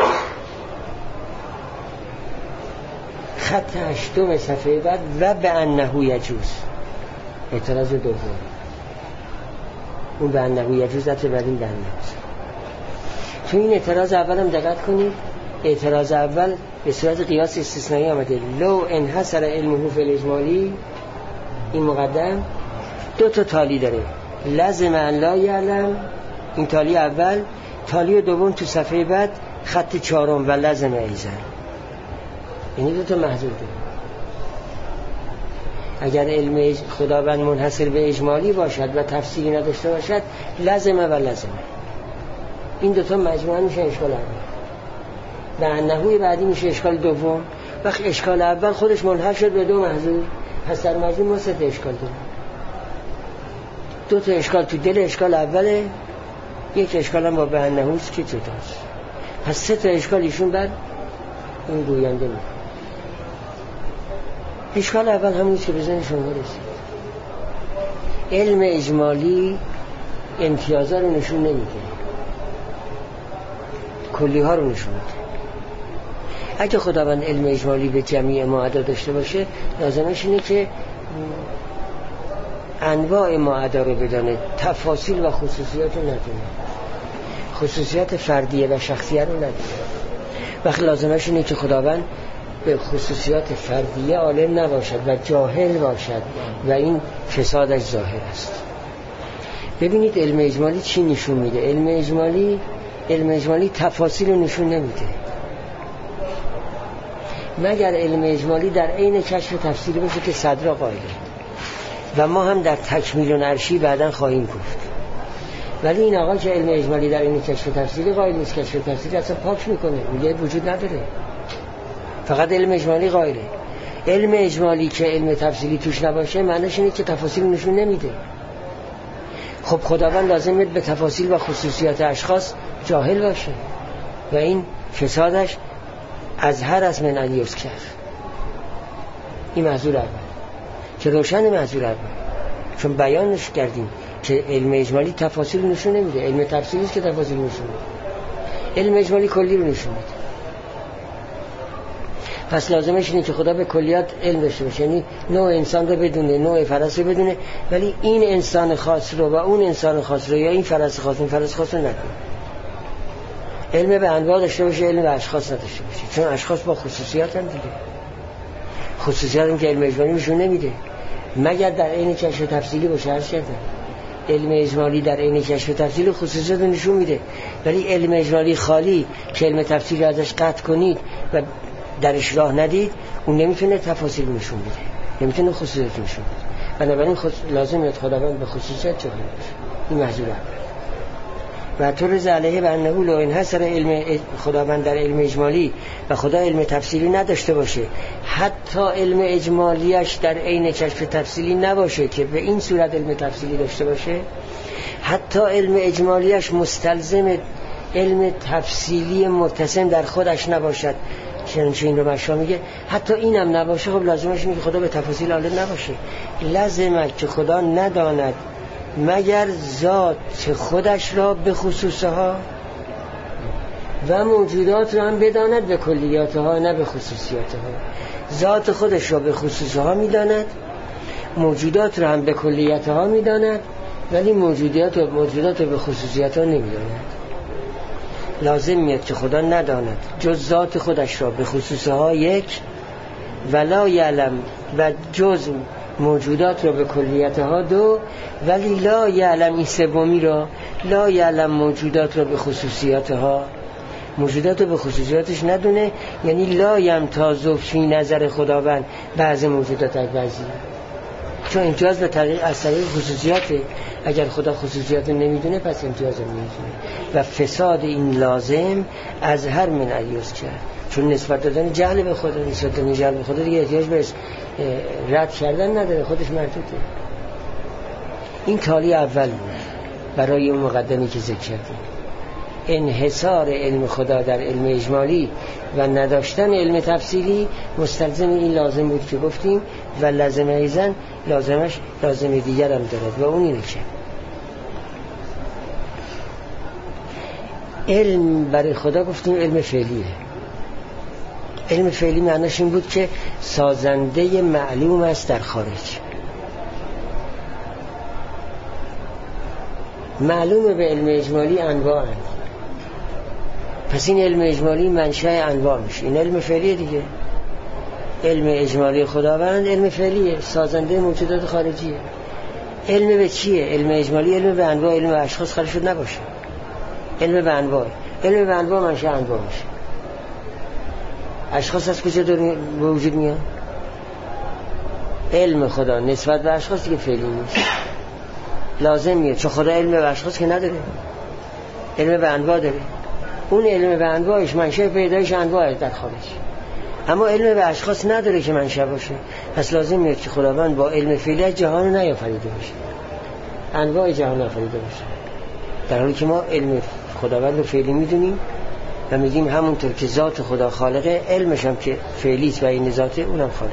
خط هشتم صفحه بعد، و به انه یجوز، اعتراض دوم. اون به انه یجوز عطف بر این به انه. تو این اعتراض اول هم دقت کنید، اعتراض اول به صورت قیاس استثنایی آمده. لو انحصر علمه فی الاجمالی، این مقدم دو تا تالی داره، لازم ان لا یعلم، این تالی اول. تالی دوم تو صفحه بعد خط چهارم، و لازم ایزن، یعنی دو تا محذور داره. اگر علم خداوند منحصر به اجمالی باشد و تفصیلی نداشته باشد، لازمه و لازمه، این دو تا مجموعاً میشه اشکال اول. و انهوی بعدی میشه اشکال دوم. وقت اشکال اول خودش منحصر شد به دو محذور، پس در مجموع ما سه تا اشکال داریم. دو تا اشکال تو دل اشکال اوله، یک اشکال هم با به انهوست که جداست. پس سه تا اشکال ایشون بعد این گوینده میکنه. اشکال اول همونیست که بزنی شما رسید. علم اجمالی امتیازا رو نشون نمیده. کلی ها رو نشون میده. اگه خداوند علم اجمالی به جمعی معدا داشته باشه، لازمش اینه که انواع معدا رو بدانه، تفاصیل و خصوصیات رو ندونه، خصوصیات فردیه و شخصیه رو ندونه. وقت لازمش اینه که خداوند به خصوصیات فردیه عالم نباشد و جاهل باشد و این فسادش ظاهر است. ببینید علم اجمالی چی نشون میده؟ علم اجمالی علم اجمالی تفاصیل رو نشون نمیده، مگر علم اجمالی در عین کشف تفسیری باشه که صدرا قائله و ما هم در تکمیل و نرشی بعداً خواهیم گفت. ولی این آقا که علم اجمالی در عین کشف تفسیری قائل نیست، کشف تفسیری اصلا پاک میکنه، میگه وجود نداره، فقط علم اجمالی قائله. علم اجمالی که علم تفصیلی توش نباشه معنیش اینه که تفاصیل نشون نمیده. خب خداوند لازمه به تفاصیل و خصوصیات اشخاص جاهل باشه و این فسادش از هر از من علیوز کرد. این محضور اول که روشن محضور اول، چون بیانش کردیم که علم اجمالی تفاصیل نشون نمیده، علم تفصیلی است که تفاصیل نشون میده، علم اجمالی کلی رو نشون میده. پس لازمش اینه که خدا به کلیات علم داشته باشه، یعنی نوع انسان رو بدونه، نوع فرس رو بدونه، ولی این انسان خاص رو و اون انسان خاص رو یا این فرس خاص اون فرس خاص رو ندونه. علم به انواع داشته باشه، علم به اشخاص نداشته باشه، چون اشخاص با خصوصیات هم دیگه، خصوصیات هم که علم اجمالی نشون نمیده مگر در عین کشف تفصیلی باشه. عرض کردم علم اجمالی در عین کشف تفصیلی خصوصیات رو نشون میده، ولی علم اجمالی خالی که علم تفصیلی ازش قطع کنید و درش راه ندید، اون نمیتونه تفاصیل نشون بده، نمیتونه خصوصیات نشون بده. بنابراین خود لازمه خداوند به خصوصیات جاهل باشه. این محضور اول. و طرز علیه بر انه لو انحصر علم خداوند در علم اجمالی و خدا علم تفصیلی نداشته باشه، حتی علم اجمالیش در عین کشف تفصیلی نباشه که به این صورت علم تفصیلی داشته باشه، حتی علم اجمالیش مستلزم علم تفصیلی متصم در خودش نباشد، چنانچه این رو مشا میگه حتی اینم نباشه، خب لازمش اینه که خدا به تفاصیل عالم نباشه. لازمه که خدا نداند مگر ذات خودش را به خصوصها و موجودات را هم بداند به کلیاتها نه به خصوصیاتها. ذات خودش را به خصوصها میداند، موجودات را هم به کلیاتها میداند، ولی موجودات و موجودات را به خصوصیاتها نمیداند. لازم میاد که خدا نداند جز ذات خودش را به خصوصها یک، ولا یعلم و جز موجودات را به کلیتها دو، ولی لا یعلم این سومی را، لا یعلم موجودات را به خصوصیاتها، موجودات را به خصوصیاتش ندونه، یعنی لا یمتاز فی نظر خداوند بعض موجودات از بعضی، چون امتیاز به طریق از طریق خصوصیاته. اگر خدا خصوصیات نمیدونه پس امتیاز نمیدونه و فساد این لازم از هر من علیوز کرد، چون نسبت دادن جهل به خدا، نسبت دادن جهل به خدا دیگه احتیاج به رد کردن نداره، خودش مربوطه. این تالی اول بود برای اون مقدمی که ذکر کردیم. انحصار علم خدا در علم اجمالی و نداشتن علم تفصیلی مستلزم این لازم بود که گفتیم و لازم ایزن لازمش لازم دیگر هم دارد و اون اینه که علم برای خدا گفتیم علم فعلیه. علم فعلی معناش این بود که سازنده معلوم است در خارج. معلومه به علم اجمالی انواع هست، پس این علم اجمالی منشأ انواع میشه. این علم فعلیه دیگه. علم اجمالی خداوند علم فعلیه، سازنده موجودات خارجیه. علم به چیه؟ علم اجمالی علم به انواع، علم به اشخاص خارج شد نباشه. علم به انواع، علم به انواع منشأ انواع میشه. اشخاص از کجا داره به وجود میاد؟ علم خدا نسبت به اشخاص دیگه فعلی نیست، لازم میاد، چون خدا علم به اشخاص که نداره، علم به انواع داره. اون علم به انواعش منشأ پیدایش انواع در خارج، اما علم به اشخاص نداره که منشأ باشه. پس لازم میاد که خداوند با علم فعلی جهان رو نیافریده باشه، انواع جهان آفریده باشه، در حالی که ما علم خداوند رو فعلی میدونیم و میگیم همونطور که ذات خدا خالقه، علمش هم که فعلیست و این ذاته اونم خالقه.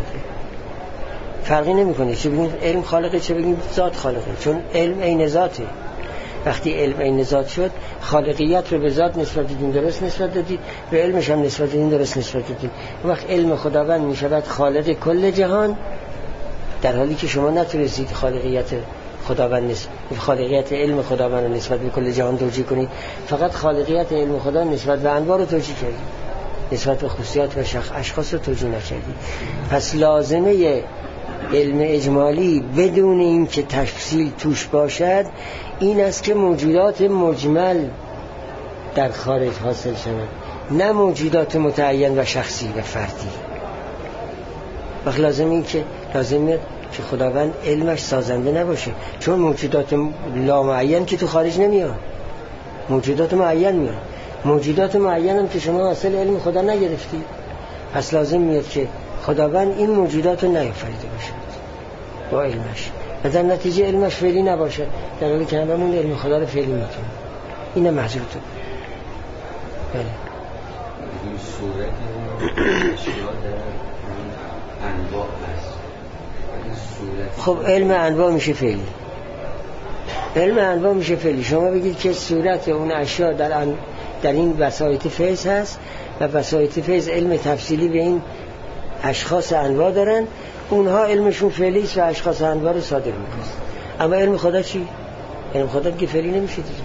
فرقی نمیکنه چه بگیم علم خالقه چه بگیم ذات خالقه، چون علم عین ذاته. وقتی علم این ذات شد خالقیت رو به ذات نسبت دادیم، درست نسبت دادید، به علمش هم نسبت دادیم، درست نسبت دادیم. وقت علم خداوند می شود خالق کل جهان، در حالی که شما نتونستید خالقیت خداوند نسبت خالقیت علم خداوند رو نسبت به کل جهان توجیه کنید، فقط خالقیت علم خدا نسبت به انواع رو توجیه کردید، نسبت به خصوصیات و شخص اشخاص رو توجیه نکردید. پس لازمه علم اجمالی بدون این که تفصیل توش باشد این است که موجودات مجمل در خارج حاصل شود، نه موجودات متعین و شخصی و فردی. وقت لازم این که لازمه که خداوند علمش سازنده نباشه، چون موجودات لامعین که تو خارج نمیاد، موجودات معین میاد. موجودات معین هم که شما حاصل علم خدا نگرفتید، پس لازم میاد که خداوند این موجودات رو نیافریده باشد با علمش و در نتیجه علمش فعلی نباشه، در حالی که همون علم خدا رو فعلی میتونه. اینه محضورتون. بله. این صورت اشیاء در انواع هست. خب علم انواع میشه فعلی. علم انواع میشه فعلی. شما بگید که صورت اون اشیاء در ان... در این وسایط فیض هست و وسایط فیض علم تفصیلی به این اشخاص انواع دارن، اونها علمشون فعلی است و اشخاص انواع رو صادر میکنن. اما علم خدا چی؟ علم خدا که فعلی نمیشه دیگه.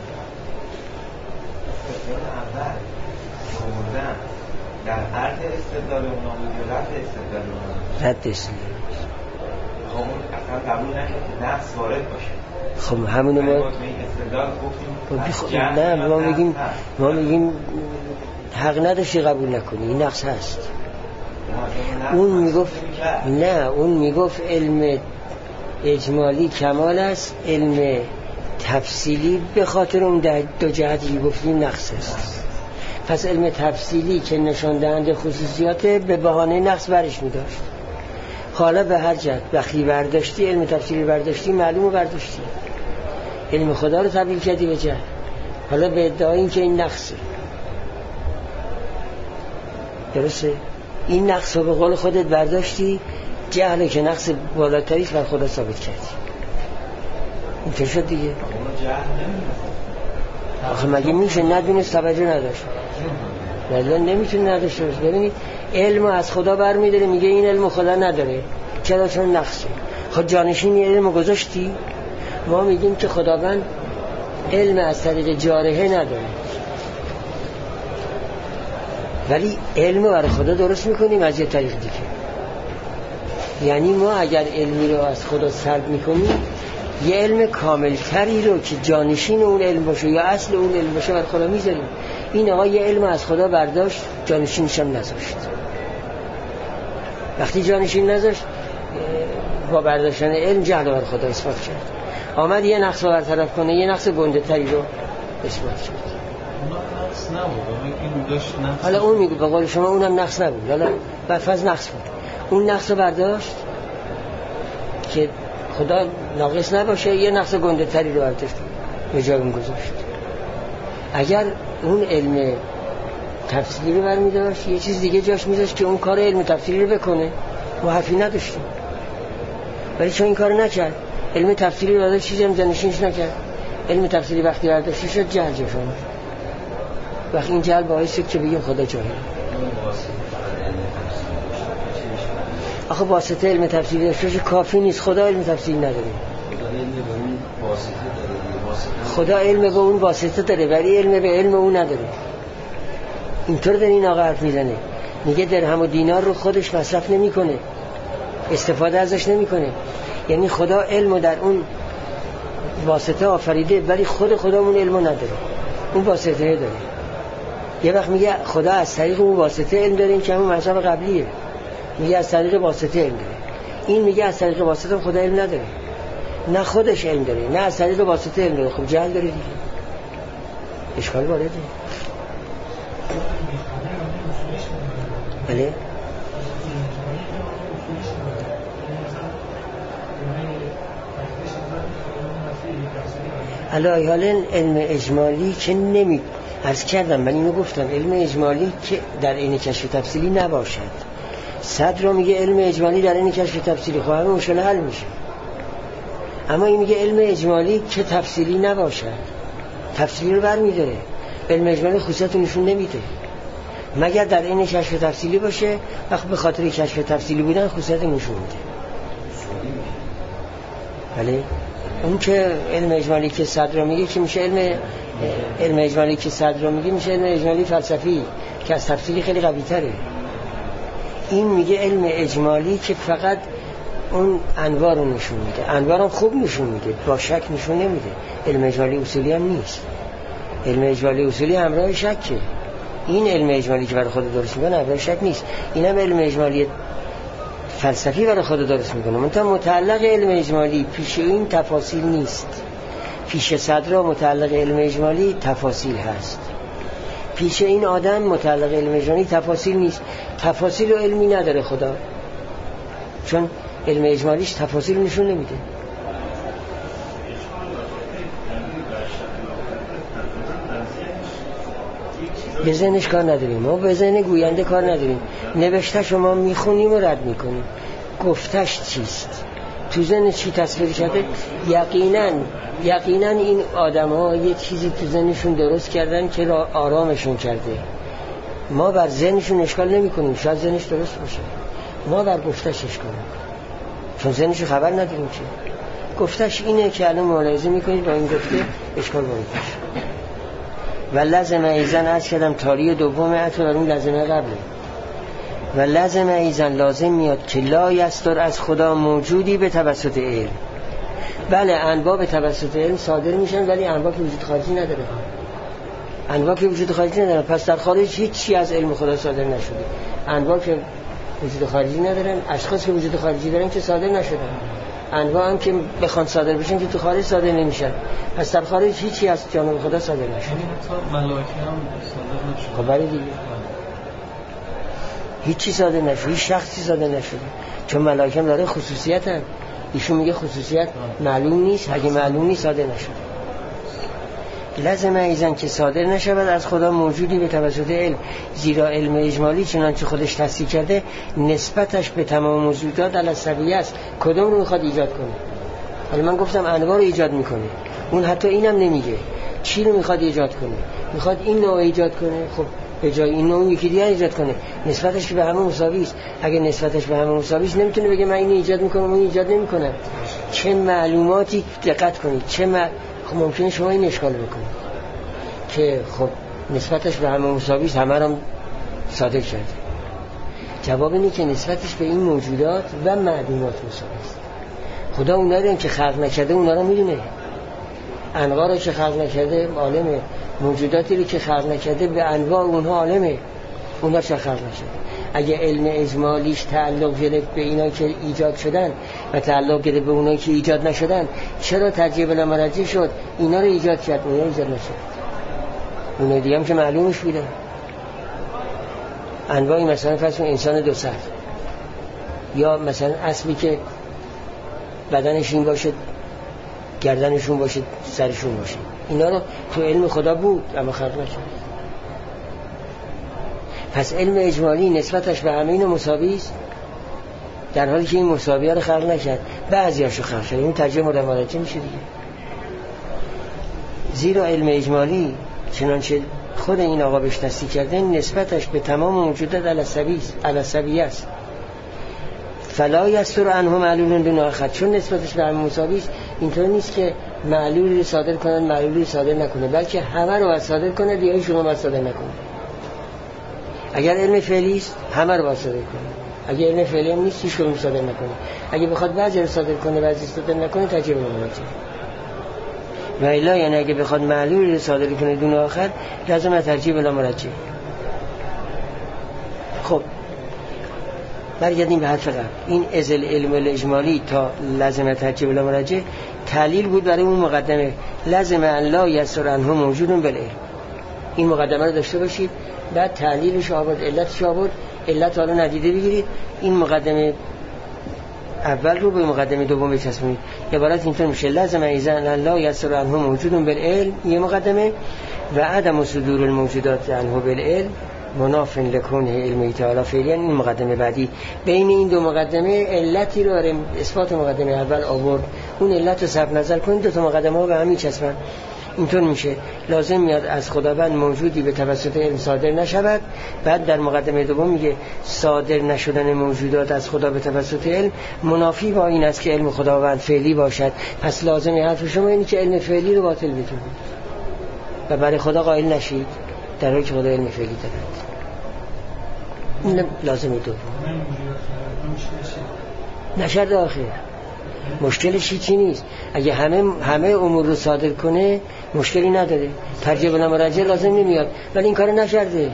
در عرض استدلال اونا بود یا رد استدلال اونا؟ رد استدلال. خب اون اصلا قبول نکرد که نقص وارد باشه. خب همونو ما استدلال گفتیم نه ما میگیم ما میگیم حق نداشتی قبول نکنی، این نقص هست. اون میگفت نه، اون میگفت علم اجمالی کمال است، علم تفصیلی به خاطر اون دو جهتی گفتیم نقص است. پس علم تفصیلی که نشان دهنده خصوصیات به بهانه نقص برش می‌داشت. حالا به هر جهت وقتی برداشتی علم تفصیلی برداشتی معلومه برداشتی، علم خدا رو تبدیل کردی به جهل، حالا به ادعای این که این نقصه. درسته؟ این نقص رو به قول خودت برداشتی، جهل که نقص بالاتریش بر خدا ثابت کردی. این که شد دیگه. آخه مگه میشه ندونست توجه نداشت؟ ولی نمیتونه نداشته باشه. ببینید علم از خدا برمیداره میگه این علم خدا نداره، چرا؟ چون نقصه. خود جانشین علم گذاشتی. ما میگیم که خداوند علم از طریق جارحه نداره، ولی علم برای خدا درست میکنیم از یه طریق دیگه. یعنی ما اگر علمی رو از خدا سلب میکنیم یه علم کاملتری رو که جانشین اون علم باشه یا اصل اون علم باشه برای خدا میذاریم. این آقا یه علم از خدا برداشت، جانشینش هم نذاشت. وقتی جانشین نذاشت با برداشتن علم جهل برای خدا اثبات کرد. آمد یه نقص رو برطرف کنه، یه نقص گنده تری رو اثبات کرد. نقص نبود. حالا اون میگه به قول شما اونم نقص نبود، حالا برفرض نقص بود. اون نقص رو برداشت که خدا ناقص نباشه، یه نقص گنده تری رو برداشت به جای اون گذاشت. اگر اون علم تفصیلی رو برمی داشت یه چیز دیگه جاش میذاشت که اون کار علم تفصیلی رو بکنه، ما حرفی نداشتیم. ولی چون این کار نکرد، علم تفصیلی رو برداشت چیزی هم جانشینش نکرد، علم تفصیلی وقتی برداشت شد جهل جاش اومد. وقتی این جهل باعث شد که بگیم خدا جاهله. آخه واسطه علم تفصیلی داشته کافی نیست، خدا علم تفصیلی نداره. خدا علم به اون واسطه داره ولی علم به علم اون نداره. اینطور داره این آقا حرف میزنه، میگه درهم و دینار رو خودش مصرف نمیکنه، استفاده ازش نمیکنه. یعنی خدا علم در اون واسطه آفریده ولی خود خدا اون علم نداره، اون واسطه داره. یه وقت میگه خدا از طریق اون واسطه علم داره، این که همون مذهب قبلیه، میگه از طریق واسطه علم داره. این میگه از طریق واسطه خدا علم نداره، نه خودش علم داره نه از طریق واسطه علم داره. خب جهل داره دیگه، اشکال وارده. بله الهی حالا علم اجمالی که نمی عرض کردم، من اینو گفتم، علم اجمالی که در این کشف تفصیلی نباشد. صد رو میگه علم اجمالی در این کشف تفصیلی، خب همه مشکل حل میشه. اما این میگه علم اجمالی که تفصیلی نباشد، تفصیلی رو برمی‌داره. علم اجمالی خصوصیت نشون نمیده مگر در این کشف تفصیلی باشه. وقت به خاطر کشف تفصیلی بودن خصوصیت نشون میده. بله اون که علم اجمالی که صدر میگه که میشه علم علم اجمالی که صدر میگه میشه علم اجمالی فلسفی که از تفصیلی خیلی قوی تره. این میگه علم اجمالی که فقط اون انواع رو نشون میده، انواع رو خوب نشون میده، با شک نشون نمیده. علم اجمالی اصولی هم نیست. علم اجمالی اصولی همراه شکه. این علم اجمالی که برای خود درست میکنه همراه شک نیست. اینم علم اجمالی فلسفی برای خود درست میکنه. منتها متعلق علم اجمالی پیش این تفاصیل نیست. پیش صدر متعلق علم اجمالی تفاصیل هست. پیش این آدم متعلق علم اجمالی تفاصیل نیست. تفاصیل و علمی نداره خدا، چون علم اجمالیش تفاصیل نشون نمیده. به ذهنش کار نداریم، ما به ذهن گوینده کار نداریم. نوشته شما میخونیم و رد میکنیم. گفتش چیست؟ تو ذهن چی تصویر شده؟ یقینا یقینا این آدم ها یه چیزی تو ذهنشون درست کردن که را آرامشون کرده. ما بر ذهنشون اشکال نمی کنیم، شاید ذهنش درست باشه. ما بر گفتش اشکال میکنیم چون ذهنشو خبر نداریم چی. گفتش اینه که الان ملاحظه میکنید با این گفته اشکال باید و لازم ایزن از کردم تاری دوم اتو اون لازمه قبله. و لازم ایزن لازم میاد که لا یستر از خدا موجودی به توسط علم. بله انواع به توسط علم صادر میشن ولی انواع که وجود خارجی نداره. انواع که وجود خارجی نداره، پس در خارج هیچ چی از علم خدا صادر نشده. انواع که وجود خارجی ندارن، اشخاص که وجود خارجی دارن که صادر نشدن. انواع هم که بخوان صادر بشن که تو خارج صادر نمیشن. پس در خارج هیچی از جانب خدا صادر نشده. یعنی حتی ملائکه هم صادر نشده. خب برای دیگه هیچی صادر نشده، هیچ شخصی صادر نشده، چون ملائکه هم داره خصوصیت هم. ایشون میگه خصوصیت معلوم نیست، اگه معلوم نیست صادر نشده. لازم ایزن که صادر نشود از خدا موجودی به توسط علم، زیرا علم اجمالی چنانچه خودش تصدیق کرده نسبتش به تمام موجودات علسویه است. کدوم رو میخواد ایجاد کنه؟ حالا من گفتم انواع رو ایجاد میکنه، اون حتی اینم نمیگه چی رو میخواد ایجاد کنه. میخواد این نوع ایجاد کنه، خب به جای این نوع یکی دیگه ایجاد کنه. نسبتش به همه مساوی است. اگه نسبتش به همه مساوی است نمیتونه بگه من اینو ایجاد میکنم اون ایجاد نمیکنم. چه معلوماتی دقت کنید، چه مع... خب ممکنه شما این اشکال بکنید که خب نسبتش به همه مساوی است، همه رو صادر کرده. جواب اینه که نسبتش به این موجودات و معلومات مساوی است. خدا اونا رو که خلق نکرده اونا رو میدونه. انواع رو که خلق نکرده عالمه، موجوداتی رو که خلق نکرده به انواع اونها عالمه، اونا چه خلق نشده. اگه علم اجمالیش تعلق گرفت به اینا که ایجاد شدن و تعلق گرفت به اونا که ایجاد نشدن، چرا ترجیح بلا مرجع شد؟ اینا رو ایجاد کرد، اونا ایجاد نشد. اونا دیگه هم که معلومش بودن. انواعی مثلا فرض کن انسان دو سر، یا مثلا اسبی که بدنش این باشه، گردنشون باشه، سرشون باشه، اینا رو تو علم خدا بود اما خلق نشد. پس علم اجمالی نسبتش به همه اینا مساوی است، در حالی که این مساویه رو خلق نکرد، بعضیاشو خلق شد. این ترجمه مورد مرجع میشه دیگه. زیرا علم اجمالی چنانچه خود این آقا بهش تصدیق کرده نسبتش به تمام موجودات علسویه است. فلا یستر عنه معلول دون آخر، چون نسبتش به همه مساوی است. اینطور نیست که معلولی صادر کنن معلولی صادر نکنه، بلکه همه رو باید صادر کنه، دیگه شما باید صادر نکنه. اگر علم فعلی است همه رو باید صادر کنه، اگر علم فعلی هم نیست هیچ کدوم صادر نکنه. اگه بخواد بعضی رو صادر کنه بعضی صادر نکنه ترجیح بده و الا، یعنی اگه بخواد معلولی رو صادر کنه دون آخر لازم ترجیح بلا مرجع. خب برگردیم به حرف قبل. این ازل علم الاجمالی تا لازم ترجیح بلا مرجع تعلیل بود برای اون مقدمه لازم ان لا یسر عنه موجود بالعلم. این مقدمه رو داشته باشید، بعد تعلیلش آورد، علتش آورد. علت حالا ندیده بگیرید، این مقدمه اول رو به مقدمه دوم بچسبونید. عبارت اینطور میشه لازم ایزن ان لا یسر عنه موجود بالعلم، یه مقدمه، و عدم صدور الموجودات عنه بالعلم مناف لکونه علمی تعالی فعلی. این مقدمه بعدی. بین این دو مقدمه علتی رو برای اثبات مقدمه اول آورد، اون علت رو صرف نظر کنید، دو تا مقدمه ها به هم میچسبن. اینطور میشه لازم میاد از خداوند موجودی به توسط علم صادر نشود. بعد در مقدمه دوم میگه صادر نشدن موجودات از خدا به توسط علم منافی با این است که علم خداوند فعلی باشد. پس لازم حرف شما اینه که علم فعلی رو باطل بدونید و برای خدا قائل نشید در حالی که خدا علم فعلی دارد. این لازمه دوم. نشد آخر مشکلش چی نیست. اگه همه همه امور رو صادر کنه مشکلی نداره، ترجیح و مرجع لازم نمیاد، ولی این کارو نکرده.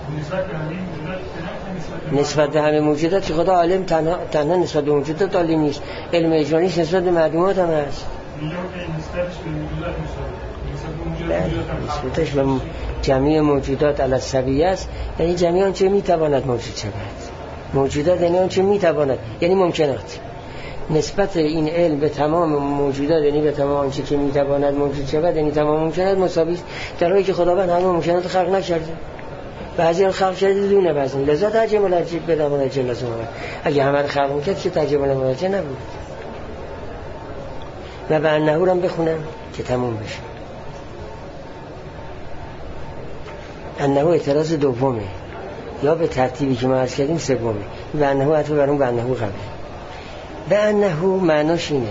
نسبت به همه موجودات که خدا عالم تنها, تنها نسبت به موجودات عالم نیست، علم اجمالیش نسبت به معلومات هم هست. نسبتش به جمعی موجودات علی السویه است، یعنی جمعی آنچه میتواند موجود شود. موجودات یعنی آنچه میتواند، یعنی ممکنات. نسبت این علم به تمام موجودات یعنی به تمام آنچه که میتواند موجود شود، یعنی تمام ممکنات مساوی است، در حالی که خداوند همه ممکنات خلق نکرده. بعضی ها خلق کرده دونه بعضی، لذا ترجمه مرجع به مرجع لازم بود. اگه همه رو خلق میکرد که ترجمه مرجع نبود. و به انه هم بخونم که تموم بشه. انه اعتراض دومه، یا به ترتیبی که ما عرض کردیم سومه. به انه عطف بر اون به انه قبله. به انه معناش اینه،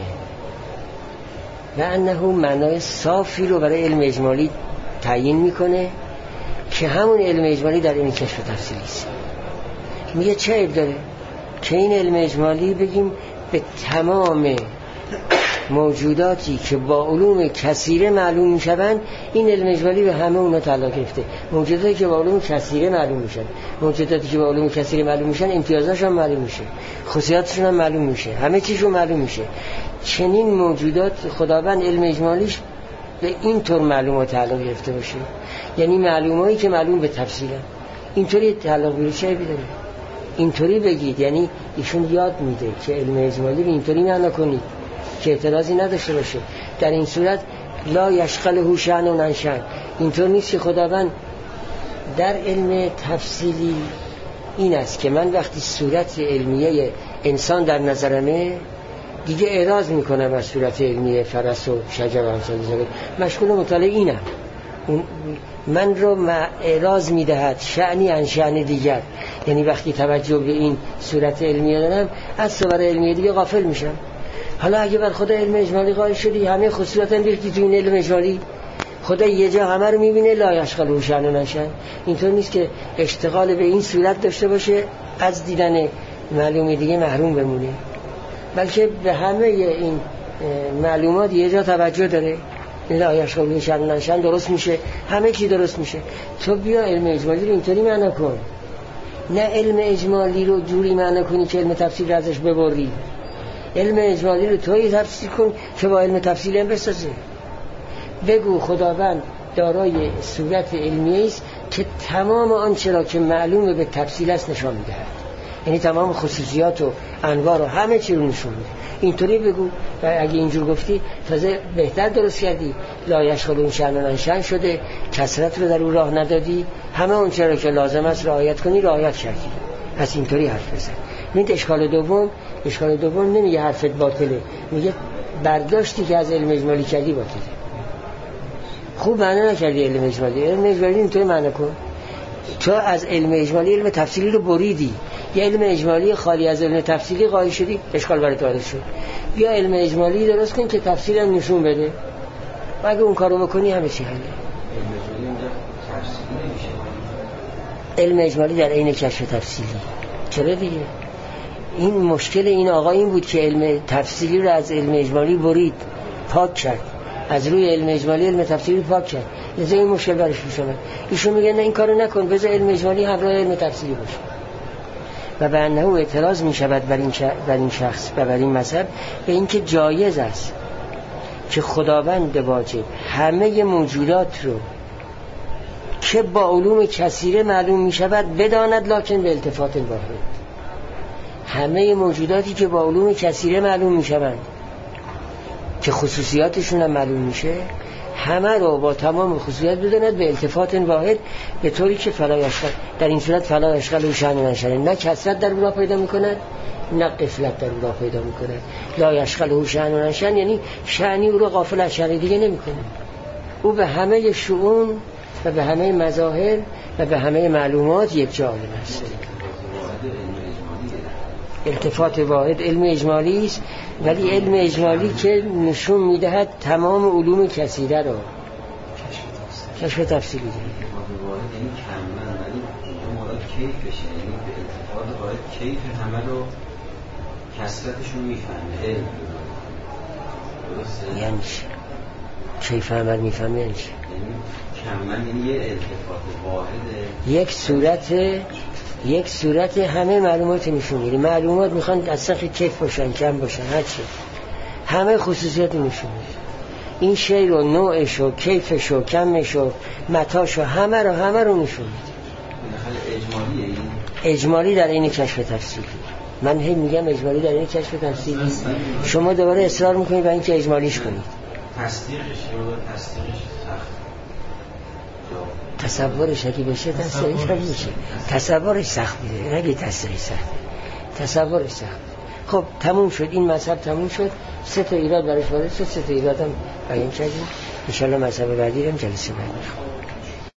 به انه معنای صافی رو برای علم اجمالی تعیین میکنه که همون علم اجمالی در این کشف تفصیلی است. میگه چه عیب داره که این علم اجمالی بگیم به تمام موجوداتی که با علوم کثیره معلوم میشوند، این علم اجمالی به همه اونا تعلق گرفته. موجوداتی که با علوم کثیره معلوم میشن، موجوداتی که با علوم کثیره معلوم میشن امتیازاشون معلوم میشه، خصوصیاتشون هم معلوم میشه، همه چیزشون معلوم میشه. چنین موجودات خداوند علم اجمالیش به این طور معلومات تعلق گرفته باشه، یعنی معلوماتی که معلوم به تفصیل اینطوری تعلق میشه. بدونه اینطوری بگید، یعنی ایشون یاد میده که علم اجمالی رو اینطوری معنا کنید که اعتراضی نداشته باشه. در این صورت لا یشغله شأن و نشأن، اینطور نیست که خداوند در علم تفصیلی این است که من وقتی صورت علمیه انسان در نظرمه دیگه اعراض میکنم از صورت علمیه فرس و شجر و همسال زبید، مشغول مطالعه اینم، من رو اعراض میدهد شأنی عن شأن دیگر. یعنی وقتی توجه به این صورت علمیه دارم از صور علمیه دیگه غافل میشم. حالا اگه بر خدا علم اجمالی قائل شدی، همه خصوصیات هم ریختی تو این علم اجمالی، خدا یه جا همه رو میبینه، لا یشغله شأن و نشأن. اینطور نیست که اشتغال به این صورت داشته باشه از دیدن معلومه دیگه محروم بمونه، بلکه به همه این معلومات یه جا توجه داره. لا یشغله شأن و نشأن درست میشه، همه چی درست میشه. تو بیا علم اجمالی رو اینطوری معنا کن، نه علم اجمالی رو جوری معنا کنی که علم تفسیر ازش ببری. علم اجمالی رو توی تفسیر کن که با علم تفصیلی هم بسازه. بگو خداوند دارای صورت علمیه است که تمام آنچه را که معلومه به تفصیل است نشان میدهد، یعنی تمام خصوصیات و انواع و همه چی رو نشون میده. اینطوری بگو و اگه اینجور گفتی تازه بهتر درست کردی. لا یشغله شأن و نشأن شده، کثرت رو در اون راه ندادی، همه اون چرا که لازم است رعایت کنی رعایت کردی. پس اینطوری حرف بزن. این اشکال دوم، اشکال دوم نمیگه حرفت باطله، میگه برداشتی که از علم اجمالی کردی باطله. خوب معنا نکردی علم اجمالی. علم اجمالی اینطوری معنا کن، تو از علم اجمالی علم تفصیلی رو بریدی، یه علم اجمالی خالی از علم تفصیلی قائل شدی، اشکال برات وارد شد. بیا علم اجمالی درست کن که تفصیل هم نشون بده، و اگه اون کارو بکنی همه چی حله. علم اجمالی در عین کشف تفصیلی. چرا دیگه؟ این مشکل این آقا این بود که علم تفصیلی رو از علم اجمالی برید، پاک کرد، از روی علم اجمالی علم تفصیلی پاک کرد، لذا این مشکل برش پیش اومد. ایشون میگه نه این کارو نکن، بذار علم اجمالی همراه علم تفصیلی باشه. و به انه اعتراض میشود بر این بر این شخص و بر این مذهب به اینکه جایز است که خداوند واجب همه موجودات رو که با علوم کثیره معلوم میشود بداند، لکن به التفات واحد. همه موجوداتی که با علوم کثیره معلوم میشوند که خصوصیاتشون هم معلوم میشه، همه رو با تمام خصوصیات بداند به التفات واحد، به طوری که فلا یشغل، در این صورت فلا یشغله شأن و نشأن، نه کثرت در اون پیدا میکند نه قفلت در او را پیدا میکنه. لا یشغله شأن و شأن یعنی شأنی او را غافل از شأن دیگه نمیکنه. او به همه شؤون و به همه مظاهر و به همه معلومات یک جا عالم است. التفات واحد علم اجمالی است، ولی علم اجمالی که نشون میدهد تمام علوم کثیره را کشف تفصیلی داره. یعنی کاملا ولی اون مراد کیفشه، یعنی به التفات واحد کیف همه رو کثرتشون میفهمه علم. درسته؟ یعنی کیف عمل میفهمه یعنی کاملا یعنی یه التفات واحده، یک صورت یک صورت همه معلومات نشون میده. معلومات میخوان از سطح کیف باشن، کم باشن، هر چی، همه خصوصیات نشون میده. این شی رو نوعش و کیفش و کمش و متاش و همه رو همه رو نشون میده. اجمالیه این اجمالی در این کشف تفصیلی. من هی میگم اجمالی در این کشف تفصیلی، شما دوباره اصرار میکنید برای اینکه اجمالیش کنید. تصدیقش یا تصدیقش تصورش اگه بشه تصدیقش هم میشه. تصورش سخت میده، نگه تصدیقش سخت، تصورش سخت. خب تموم شد، این مذهب تموم شد. سه تا ایراد برش وارد شد، سه تا ایراد هم بیان کردیم. ان شاء الله مذهب بعدی رو جلسه بعد میخونیم.